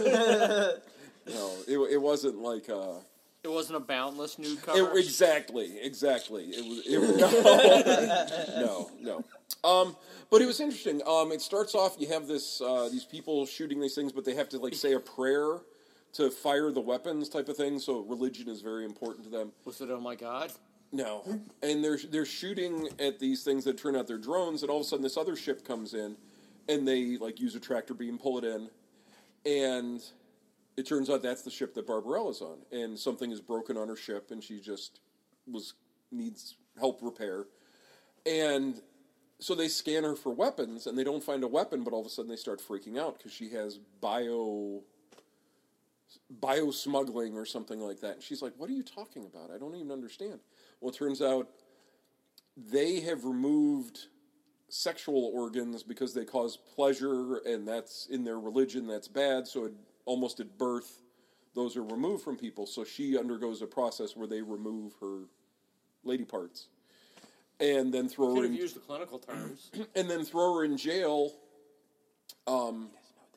No, it, it wasn't like. Uh, It wasn't a boundless nude cover. It, exactly, exactly. It was. It was no, no, no. Um, but it was interesting. Um, it starts off. You have this uh, these people shooting these things, but they have to like say a prayer to fire the weapons, type of thing. So religion is very important to them. Was it? Oh my God! No, and they're they're shooting at these things that turn out they're drones, and all of a sudden this other ship comes in, and they like use a tractor beam, pull it in, and it turns out that's the ship that Barbarella's on, and something is broken on her ship, and she just was needs help repair, and so they scan her for weapons, and they don't find a weapon, but all of a sudden they start freaking out because she has bio bio smuggling or something like that, and she's like, "What are you talking about? I don't even understand." Well, it turns out they have removed sexual organs because they cause pleasure, and that's in their religion. That's bad. So it, almost at birth, those are removed from people. So she undergoes a process where they remove her lady parts, and then throw Could her have in, used the clinical terms. and then throw her in jail. Um,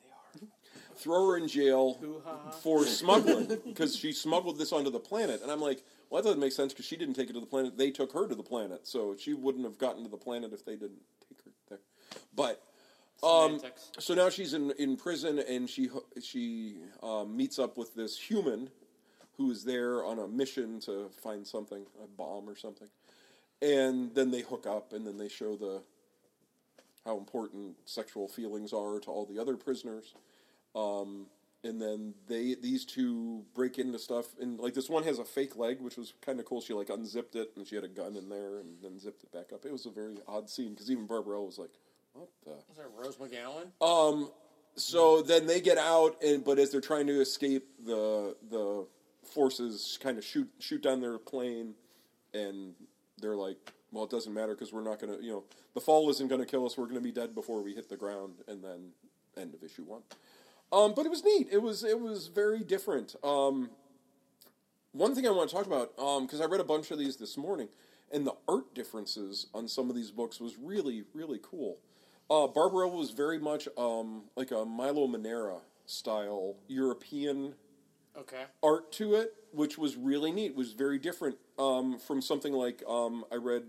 throw her in jail Hoo-ha. for smuggling because she smuggled this onto the planet, and I'm like, well, that doesn't make sense because she didn't take it to the planet. They took her to the planet, so she wouldn't have gotten to the planet if they didn't take her there. But um, Semantics. so now she's in in prison, and she she um, meets up with this human who is there on a mission to find something, a bomb or something, and then they hook up, and then they show the how important sexual feelings are to all the other prisoners. Um, and then they these two break into stuff, and like this one has a fake leg, which was kind of cool. She like unzipped it, and she had a gun in there, and then zipped it back up. It was a very odd scene because even Barbarella was like, "What the?" Was that Rose McGowan? Um. So then they get out, and but as they're trying to escape, the the forces kind of shoot shoot down their plane, and they're like, "Well, it doesn't matter because we're not going to, you know, the fall isn't going to kill us. We're going to be dead before we hit the ground." And then end of issue one. Um, but it was neat. It was it was very different. Um, one thing I want to talk about, because um, I read a bunch of these this morning, and the art differences on some of these books was really, really cool. Uh, Barbarella was very much um, like a Milo Manera style European Okay. art to it, which was really neat. It was very different um, from something like um, I read.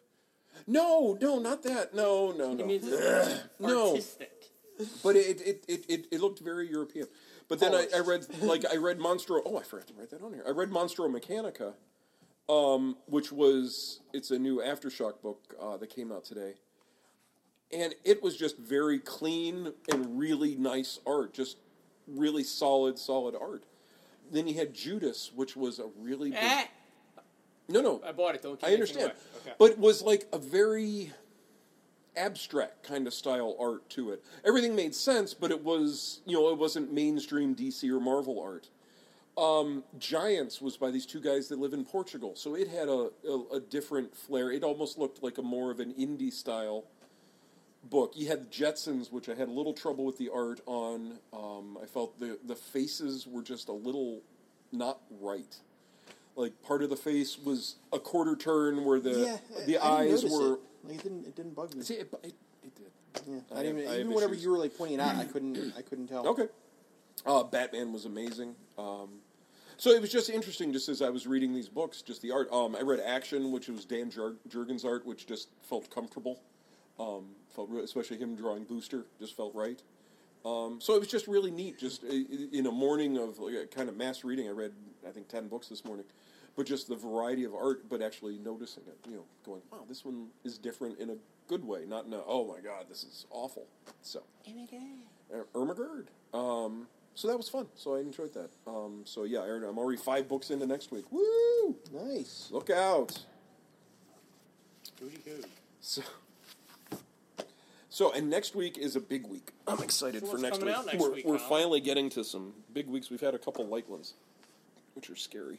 No, no, not that. No, no, no. It means it's No. artistic. But it it, it, it it looked very European. But then I, I read Polished. like I read Monstro. Oh, I forgot to write that on here. I read Monstro Mechanica, um, which was it's a new Aftershock book uh, that came out today, and it was just very clean and really nice art, just really solid, solid art. Then you had Judas, which was a really big, Eh, no, no, I bought it. Don't give I anything understand, away. Okay. but was like a very abstract kind of style art to it. Everything made sense, but it was, you know, it wasn't mainstream D C or Marvel art. Um, Giants was by these two guys that live in Portugal, so it had a, a, a different flair. It almost looked like a more of an indie style book. You had the Jetsons, which I had a little trouble with the art on. Um, I felt the the faces were just a little not right. Like part of the face was a quarter turn where the yeah, the I didn't eyes notice were. It. Like it didn't. It didn't bug me. See, it, it, it did. Yeah, I I, didn't have- even, I have even whenever issues. you were like pointing it out, I couldn't. I couldn't tell. Okay. Uh, Batman was amazing. Um, so it was just interesting, just as I was reading these books, just the art. Um, I read Action, which was Dan Jer- Jurgens' art, which just felt comfortable. Um, felt re- especially him drawing Booster, just felt right. Um, so it was just really neat. Just uh, in a morning of like, a kind of mass reading, I read I think ten books this morning, but just the variety of art, but actually noticing it. You know, going, wow, this one is different in a good way, not in a oh my god, this is awful. So. Uh, Ermagerd. Um, so that was fun. So I enjoyed that. Um, so yeah, Aaron, I'm already five books into next week. Woo! Nice. Look out. Hooty hoo. So, So, and next week is a big week. I'm excited So for what's next coming week. out next we're week, we're Kyle? finally getting to some big weeks. We've had a couple light ones, which are scary.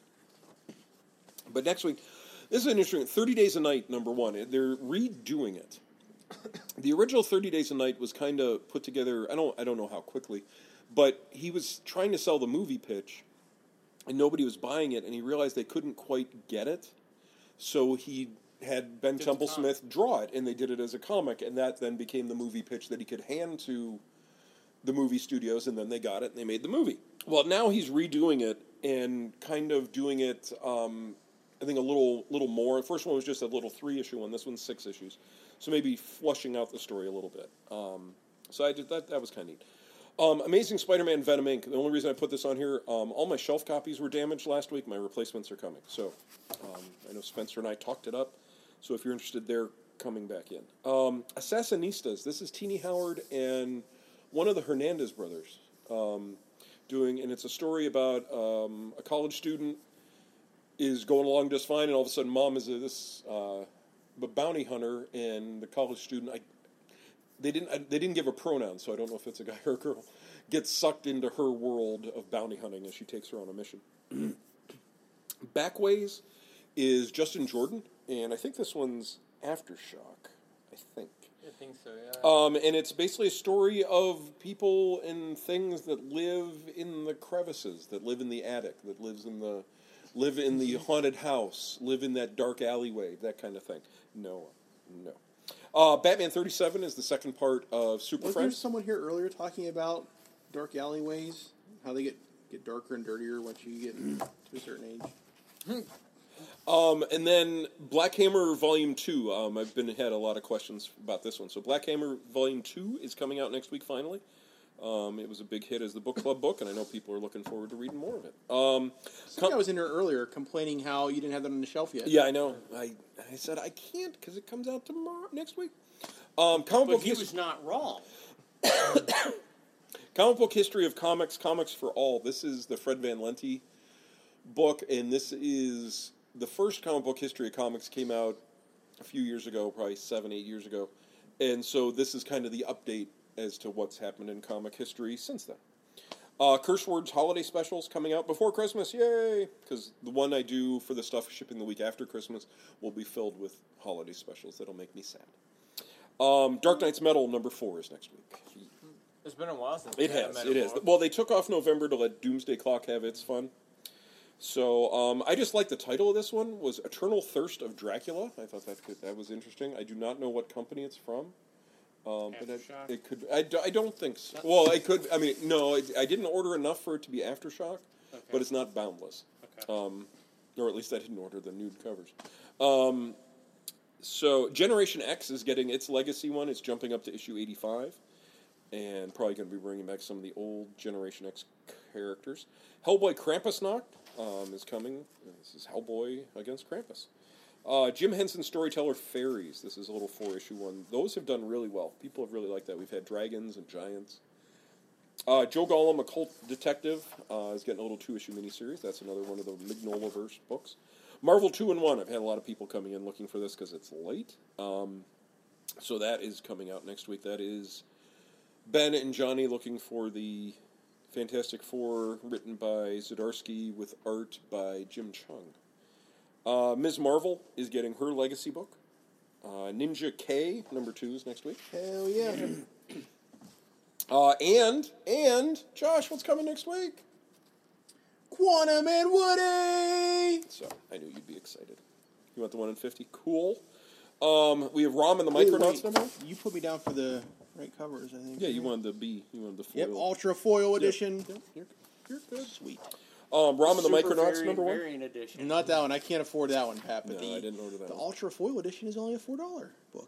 But next week, this is an interesting. thirty Days a Night, number one. They're redoing it. The original thirty Days a Night was kind of put together. I don't. I don't know how quickly, but he was trying to sell the movie pitch, and nobody was buying it, and he realized they couldn't quite get it, so he had Ben Did the Temple comic. Smith draw it, and they did it as a comic, and that then became the movie pitch that he could hand to the movie studios, and then they got it and they made the movie. Well, now he's redoing it and kind of doing it. Um, I think a little, little more. The first one was just a little three-issue one. This one's six issues, so maybe flushing out the story a little bit. Um, so I did that. That was kind of neat. Um, Amazing Spider-Man Venom Incorporated. The only reason I put this on here, um, all my shelf copies were damaged last week. My replacements are coming. So um, I know Spencer and I talked it up. So if you're interested, they're coming back in. Um, Assassinistas. This is Teenie Howard and one of the Hernandez brothers um, doing, and it's a story about um, a college student is going along just fine, and all of a sudden, mom is a, this uh, a bounty hunter, and the college student. I, they didn't. I, they didn't give a pronoun, so I don't know if it's a guy or a girl. Gets sucked into her world of bounty hunting as she takes her on a mission. Backways is Justin Jordan, and I think this one's Aftershock. I think. I think so, yeah. Um, and it's basically a story of people and things that live in the crevices, that live in the attic, that lives in the live in the haunted house, live in that dark alleyway, that kind of thing. No, no. Uh, Batman thirty-seven is the second part of Super Was there Friends. someone here earlier talking about dark alleyways? How they get, get darker and dirtier once you get to a certain age? Um, and then Black Hammer Volume two. Um, I've been had a lot of questions about this one. So Black Hammer Volume two is coming out next week finally. Um, it was a big hit as the book club book, and I know people are looking forward to reading more of it. Um, Some guy was in here earlier complaining how you didn't have that on the shelf yet. yeah, I know. I I said I can't because it comes out tomorrow next week. Um, comic But book he his- was not wrong. Comic book history of comics, comics for all. This is the Fred Van Lente book, and this is the first comic book history of comics came out a few years ago, probably seven, eight years ago, and so this is kind of the update as to what's happened in comic history since then. Uh, Curse Words holiday specials coming out before Christmas, yay! Because the one I do for the stuff shipping the week after Christmas will be filled with holiday specials. That'll make me sad. Um, Dark Knight's Metal number four is next week. It's been a while since It we had has, Metal it has. Book. Well, they took off November to let Doomsday Clock have its fun. So um, I just like the title of this one was Eternal Thirst of Dracula. I thought that could, that was interesting. I do not know what company it's from. Um, but it, Aftershock? it could. I, d- I don't think so. Well, it could. I mean, no, I, I didn't order enough for it to be Aftershock, Okay. but it's not Boundless. Okay. Um, or at least I didn't order the nude covers. Um, so Generation X is getting its legacy one. It's jumping up to issue eighty-five, and probably going to be bringing back some of the old Generation X characters. Hellboy Krampusnacht um, is coming. This is Hellboy against Krampus. Uh, Jim Henson Storyteller Fairies. This is a little four-issue one. Those have done really well. People have really liked that. We've had dragons and giants. Uh, Joe Gollum, Occult Detective, uh, is getting a little two-issue miniseries. That's another one of the Mignola-verse books. Marvel two in one. I've had a lot of people coming in looking for this because it's late. Um, so that is coming out next week. That is Ben and Johnny looking for the Fantastic Four, written by Zdarsky with art by Jim Chung. Uh, Miz Marvel is getting her legacy book. Uh, Ninja K, number two, is next week. Hell yeah. Uh, and, and, Josh, what's coming next week? Quantum and Woody! So, I knew you'd be excited. You want the one in fifty? Cool. Um, we have Rom and the Wait, Micronauts wait. number one. You put me down for the right covers, I think. Yeah, you wanted the B. You wanted the foil. Yep, Ultra Foil Edition. Yep, you're, you're good. Sweet. Um, Rom and the Super Micronauts variant, number one. variant edition. Not that one. I can't afford that one, Pat. But No, the, I didn't order that The one. Ultra Foil Edition is only a four dollar book.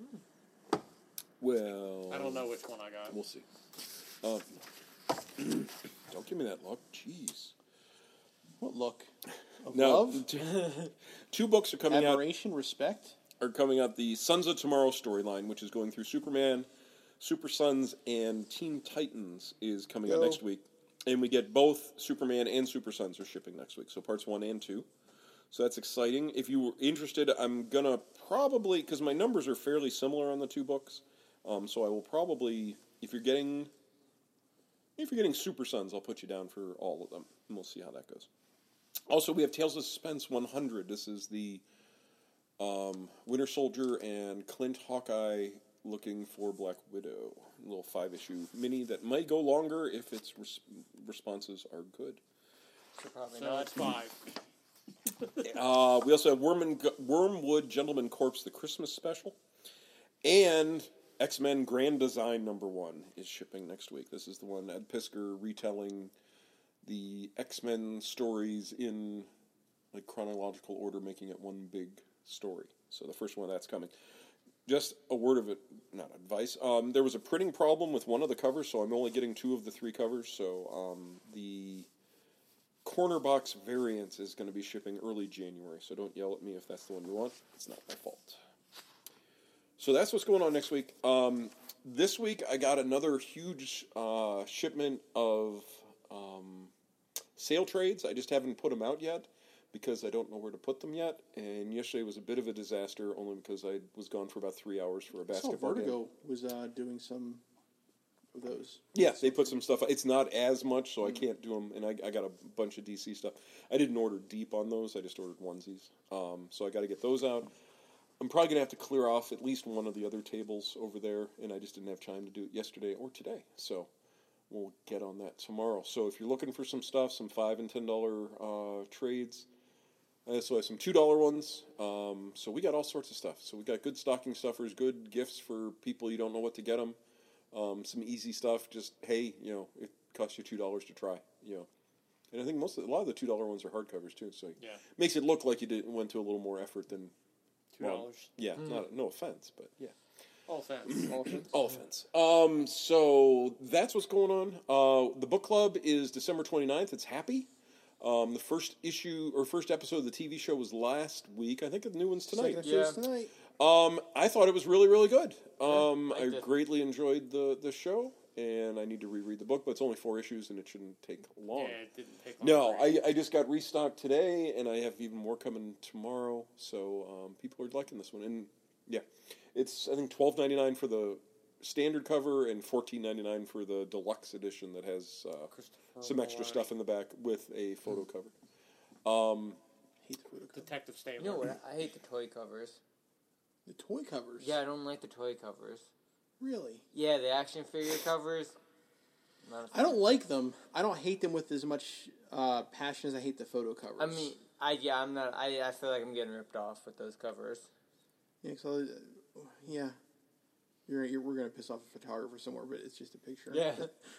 Well, I don't know which one I got. We'll see. Um, don't give me that look. Jeez. What look? Of Now, love? two, two books are coming out. Admiration? Respect? Are coming out. The Sons of Tomorrow storyline, which is going through Superman, Super Sons, and Teen Titans, is coming out Go. next week. And we get both Superman and Super Sons are shipping next week. So parts one and two. So that's exciting. If you were interested, I'm gonna probably, because my numbers are fairly similar on the two books. Um, so I will probably, if you're getting, if you're getting Super Sons, I'll put you down for all of them, and we'll see how that goes. Also, we have Tales of Suspense one hundred. This is the um, Winter Soldier and Clint Hawkeye looking for Black Widow. A little five-issue mini that might go longer if its res- responses are good. So probably So not. it's five. Uh, we also have Worm- Wormwood Gentleman Corpse, the Christmas special. And X-Men Grand Design number one is shipping next week. This is the one, Ed Piskor retelling the X-Men stories in like chronological order, making it one big story. So the first one of that's coming. Just a word of it, not advice. Um, there was a printing problem with one of the covers, so I'm only getting two of the three covers. So um, the corner box variant is going to be shipping early January. So don't yell at me if that's the one you want. It's not my fault. So that's what's going on next week. Um, this week I got another huge uh, shipment of um, sale trades. I just haven't put them out yet because I don't know where to put them yet. And yesterday was a bit of a disaster only because I was gone for about three hours for a I saw basketball game. Vertigo was uh, doing some of those. Yeah, they put some stuff. It's not as much, so I can't do them. And I, I got a bunch of D C stuff. I didn't order deep on those. I just ordered onesies. Um, so I got to get those out. I'm probably going to have to clear off at least one of the other tables over there, and I just didn't have time to do it yesterday or today. So we'll get on that tomorrow. So if you're looking for some stuff, some five and ten dollar uh, trades, I also have some two dollar ones. Um, so we got all sorts of stuff. So we got good stocking stuffers, good gifts for people you don't know what to get them. Um, some easy stuff. Just hey, you know, it costs you two dollars to try. You know, and I think most of, a lot of the two dollar ones are hardcovers too. So Yeah. it makes it look like you did went to a little more effort than. Two Well, dollars. yeah, not no offense, but yeah, All offense. All offense. all offense. Um, so that's what's going on. Uh, the book club is December twenty-ninth. It's Happy. Um, the first issue or first episode of the T V show was last week. I think the new one's tonight. Second Yeah. episode's tonight. Um, I thought it was really, really good. Um, I liked it. greatly enjoyed the the show, and I need to reread the book, but it's only four issues, and it shouldn't take long. Yeah, it didn't take long. No, to read. I, I just got restocked today, and I have even more coming tomorrow. So um, people are liking this one, and yeah, it's I think twelve ninety nine for the standard cover and fourteen ninety nine for the deluxe edition that has uh, Christopher some extra Maloney. stuff in the back with a photo cover. Hate the photo cover. Detective Stabler. You know what? I hate the toy covers. The toy covers. Yeah, I don't like the toy covers. Really. Yeah, the action figure covers. Not a I don't like them. I don't hate them with as much uh, passion as I hate the photo covers. I mean, I yeah, I'm not. I I feel like I'm getting ripped off with those covers. yeah, so, uh, yeah. You're, you're, we're gonna piss off a photographer somewhere, but it's just a picture. Yeah.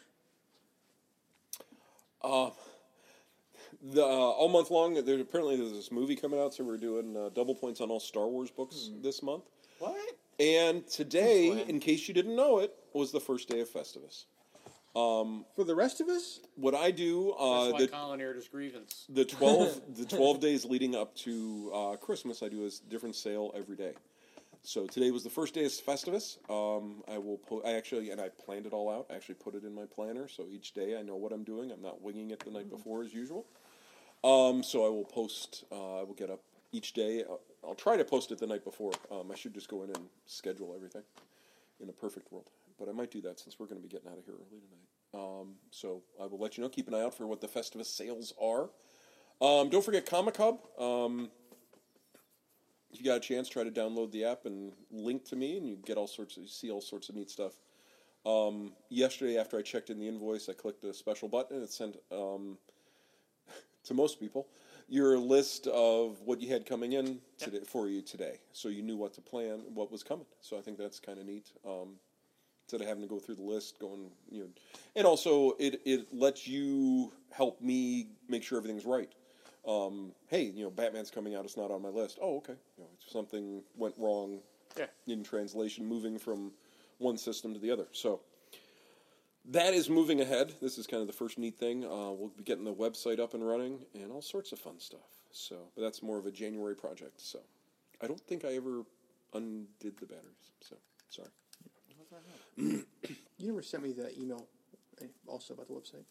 The uh, all month long, there apparently there's this movie coming out, so we're doing uh, double points on all Star Wars books this month. What? And today, That's fine. in case you didn't know it, was the first day of Festivus. For the rest of us, What I do, uh, That's why the, Colin aired his grievance. the twelve the twelve days leading up to uh, Christmas, I do a s- different sale every day. So today was the first day of Festivus. Um, I will po- I actually and I planned it all out. I actually put it in my planner, so each day I know what I'm doing. I'm not winging it the night before as usual. Um, so I will post. Uh, I will get up each day. I'll, I'll try to post it the night before. Um, I should just go in and schedule everything in a perfect world, but I might do that since we're going to be getting out of here early tonight. Um, so I will let you know. Keep an eye out for what the Festivus sales are. Um, don't forget Comic Hub. Um, if you got a chance, try to download the app and link to me, and you get all sorts of, you see all sorts of neat stuff. Um, yesterday, after I checked in the invoice, I clicked a special button, and it sent um, to most people your list of what you had coming in today, for you today, so you knew what to plan, what was coming. So I think that's kind of neat. Um, instead of having to go through the list, going you know, and also it it lets you help me make sure everything's right. Um, hey, you know, Batman's coming out. It's not on my list. Oh, okay. You know, if something went wrong Yeah. in translation, moving from one system to the other. So that is moving ahead. This is kind of the first neat thing. Uh, we'll be getting the website up and running and all sorts of fun stuff. So, but that's more of a January project. So, I don't think I ever undid the batteries. So, sorry. you never sent me that email. eh, Also about the website.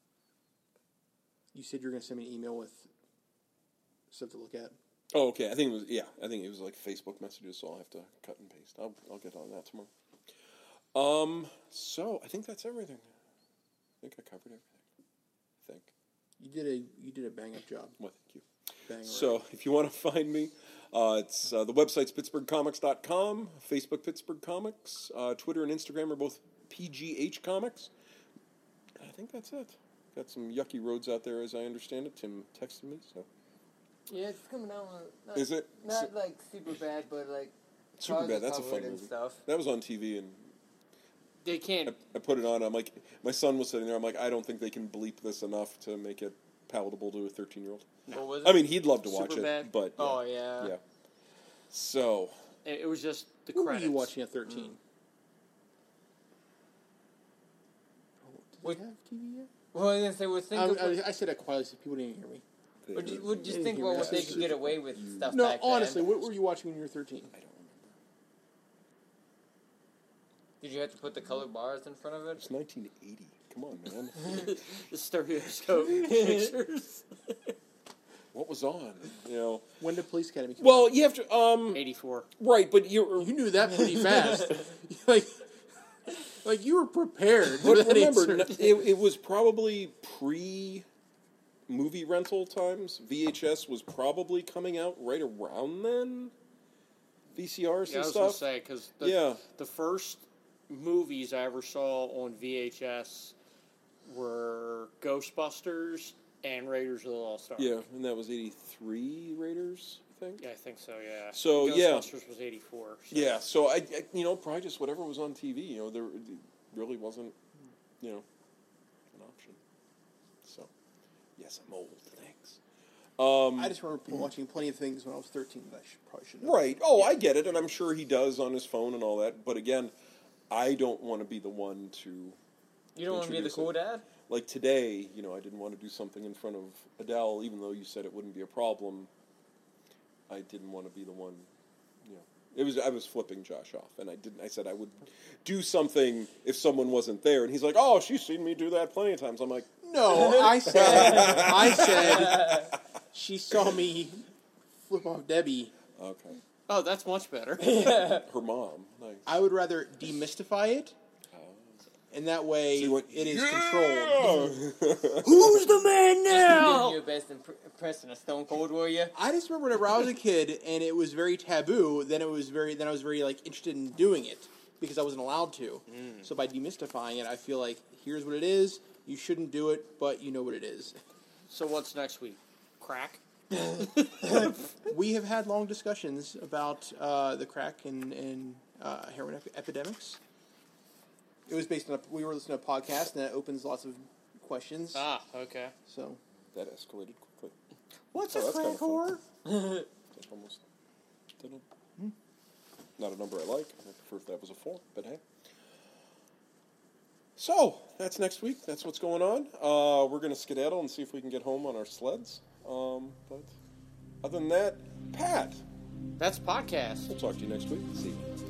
You said you were gonna send me an email with stuff to look at. Oh, okay. I think it was yeah. I think it was like Facebook messages, so I'll have to cut and paste. I'll I'll get on that tomorrow. Um. So I think that's everything. I think I covered everything. I think. You did a you did a bang up job. Well, thank you. Bang So if you want to find me, uh, it's uh, the website's pittsburgh comics dot com, Facebook Pittsburgh Comics, uh, Twitter and Instagram are both P G H Comics. I think that's it. Got some yucky roads out there, as I understand it. Tim texted me, so. Yeah, it's coming out. Not, Is it? Not like super bad, but like Super cars bad. are That's a covered fun and movie. stuff. That was on T V, and They I, can't. I put it on. I'm like, my son was sitting there. I'm like, I don't think they can bleep this enough to make it palatable to a thirteen-year-old. What was it? I mean, he'd love to watch Superbad? it, but yeah. oh yeah. yeah. So It, it was just the Who credits. were you watching at thirteen? Oh, did What- they have T V yet? Well, I was gonna say, well, think I, of, I, I said that quietly so people didn't hear me. would you, would just Didn't think hear about me. what they That's could get away with stuff No, back honestly, then. what were you watching when you were thirteen? I don't remember. Did you have to put the colored bars in front of it? It's nineteen eighty. Come on, man. The stereoscope pictures. What was on? You know. When did Police Academy come Well, you have to. Um. eighty-four. Right, but you're. out? You knew that pretty fast. like, like you were prepared for But that remember, answer. n- it, it was probably pre movie rental times. V H S was probably coming out right around then. V C Rs Yeah, I and was gonna stuff. say because the, Yeah. the first movies I ever saw on V H S were Ghostbusters and Raiders of the Lost Ark. Yeah, and that was eighty-three Raiders, I think. Yeah, I think so. Yeah. So, yeah. Ghostbusters was eighty-four. So. Yeah, so I, I, you know, probably just whatever was on T V. You know, there it really wasn't, you know, an option. So, yes, I'm old. Thanks. Um, I just remember watching plenty of things when I was thirteen that I should, probably should know. right. Oh, I get it, and I'm sure he does on his phone and all that. But again, I don't want to be the one to. You don't want to be the Introduce cool it. dad? Like today, you know, I didn't want to do something in front of Adele, even though you said it wouldn't be a problem. I didn't want to be the one, you know. It was I was flipping Josh off, and I didn't. I said I would do something if someone wasn't there, and he's like, "Oh, she's seen me do that plenty of times." I'm like, No, I said, I said, she saw me flip off Debbie. "Okay, Oh, that's much better. her mom." Nice. I would rather demystify it, and that way So you went, it is "Yeah!" controlled. Who's the man Doing now? your best imp- impressing a Stone Cold Warrior. I just remember whenever I was a kid and it was very taboo. Then it was very. Then I was very like interested in doing it because I wasn't allowed to. So by demystifying it, I feel like here's what it is. You shouldn't do it, but you know what it is. So what's next week? Crack. We have had long discussions about uh, the crack and, and uh, heroin ep- epidemics. It was based on a, we were listening to a podcast, and that opens lots of questions. Ah, okay. So That escalated quickly. What's Oh, a that's crack kinda fun. whore? That's almost didn't- not a number I like. I prefer if that was a four, but hey. So that's next week. That's what's going on. Uh, we're gonna skedaddle and see if we can get home on our sleds. Um, but other than that, Pat, That's podcast. we'll talk to you next week. See you.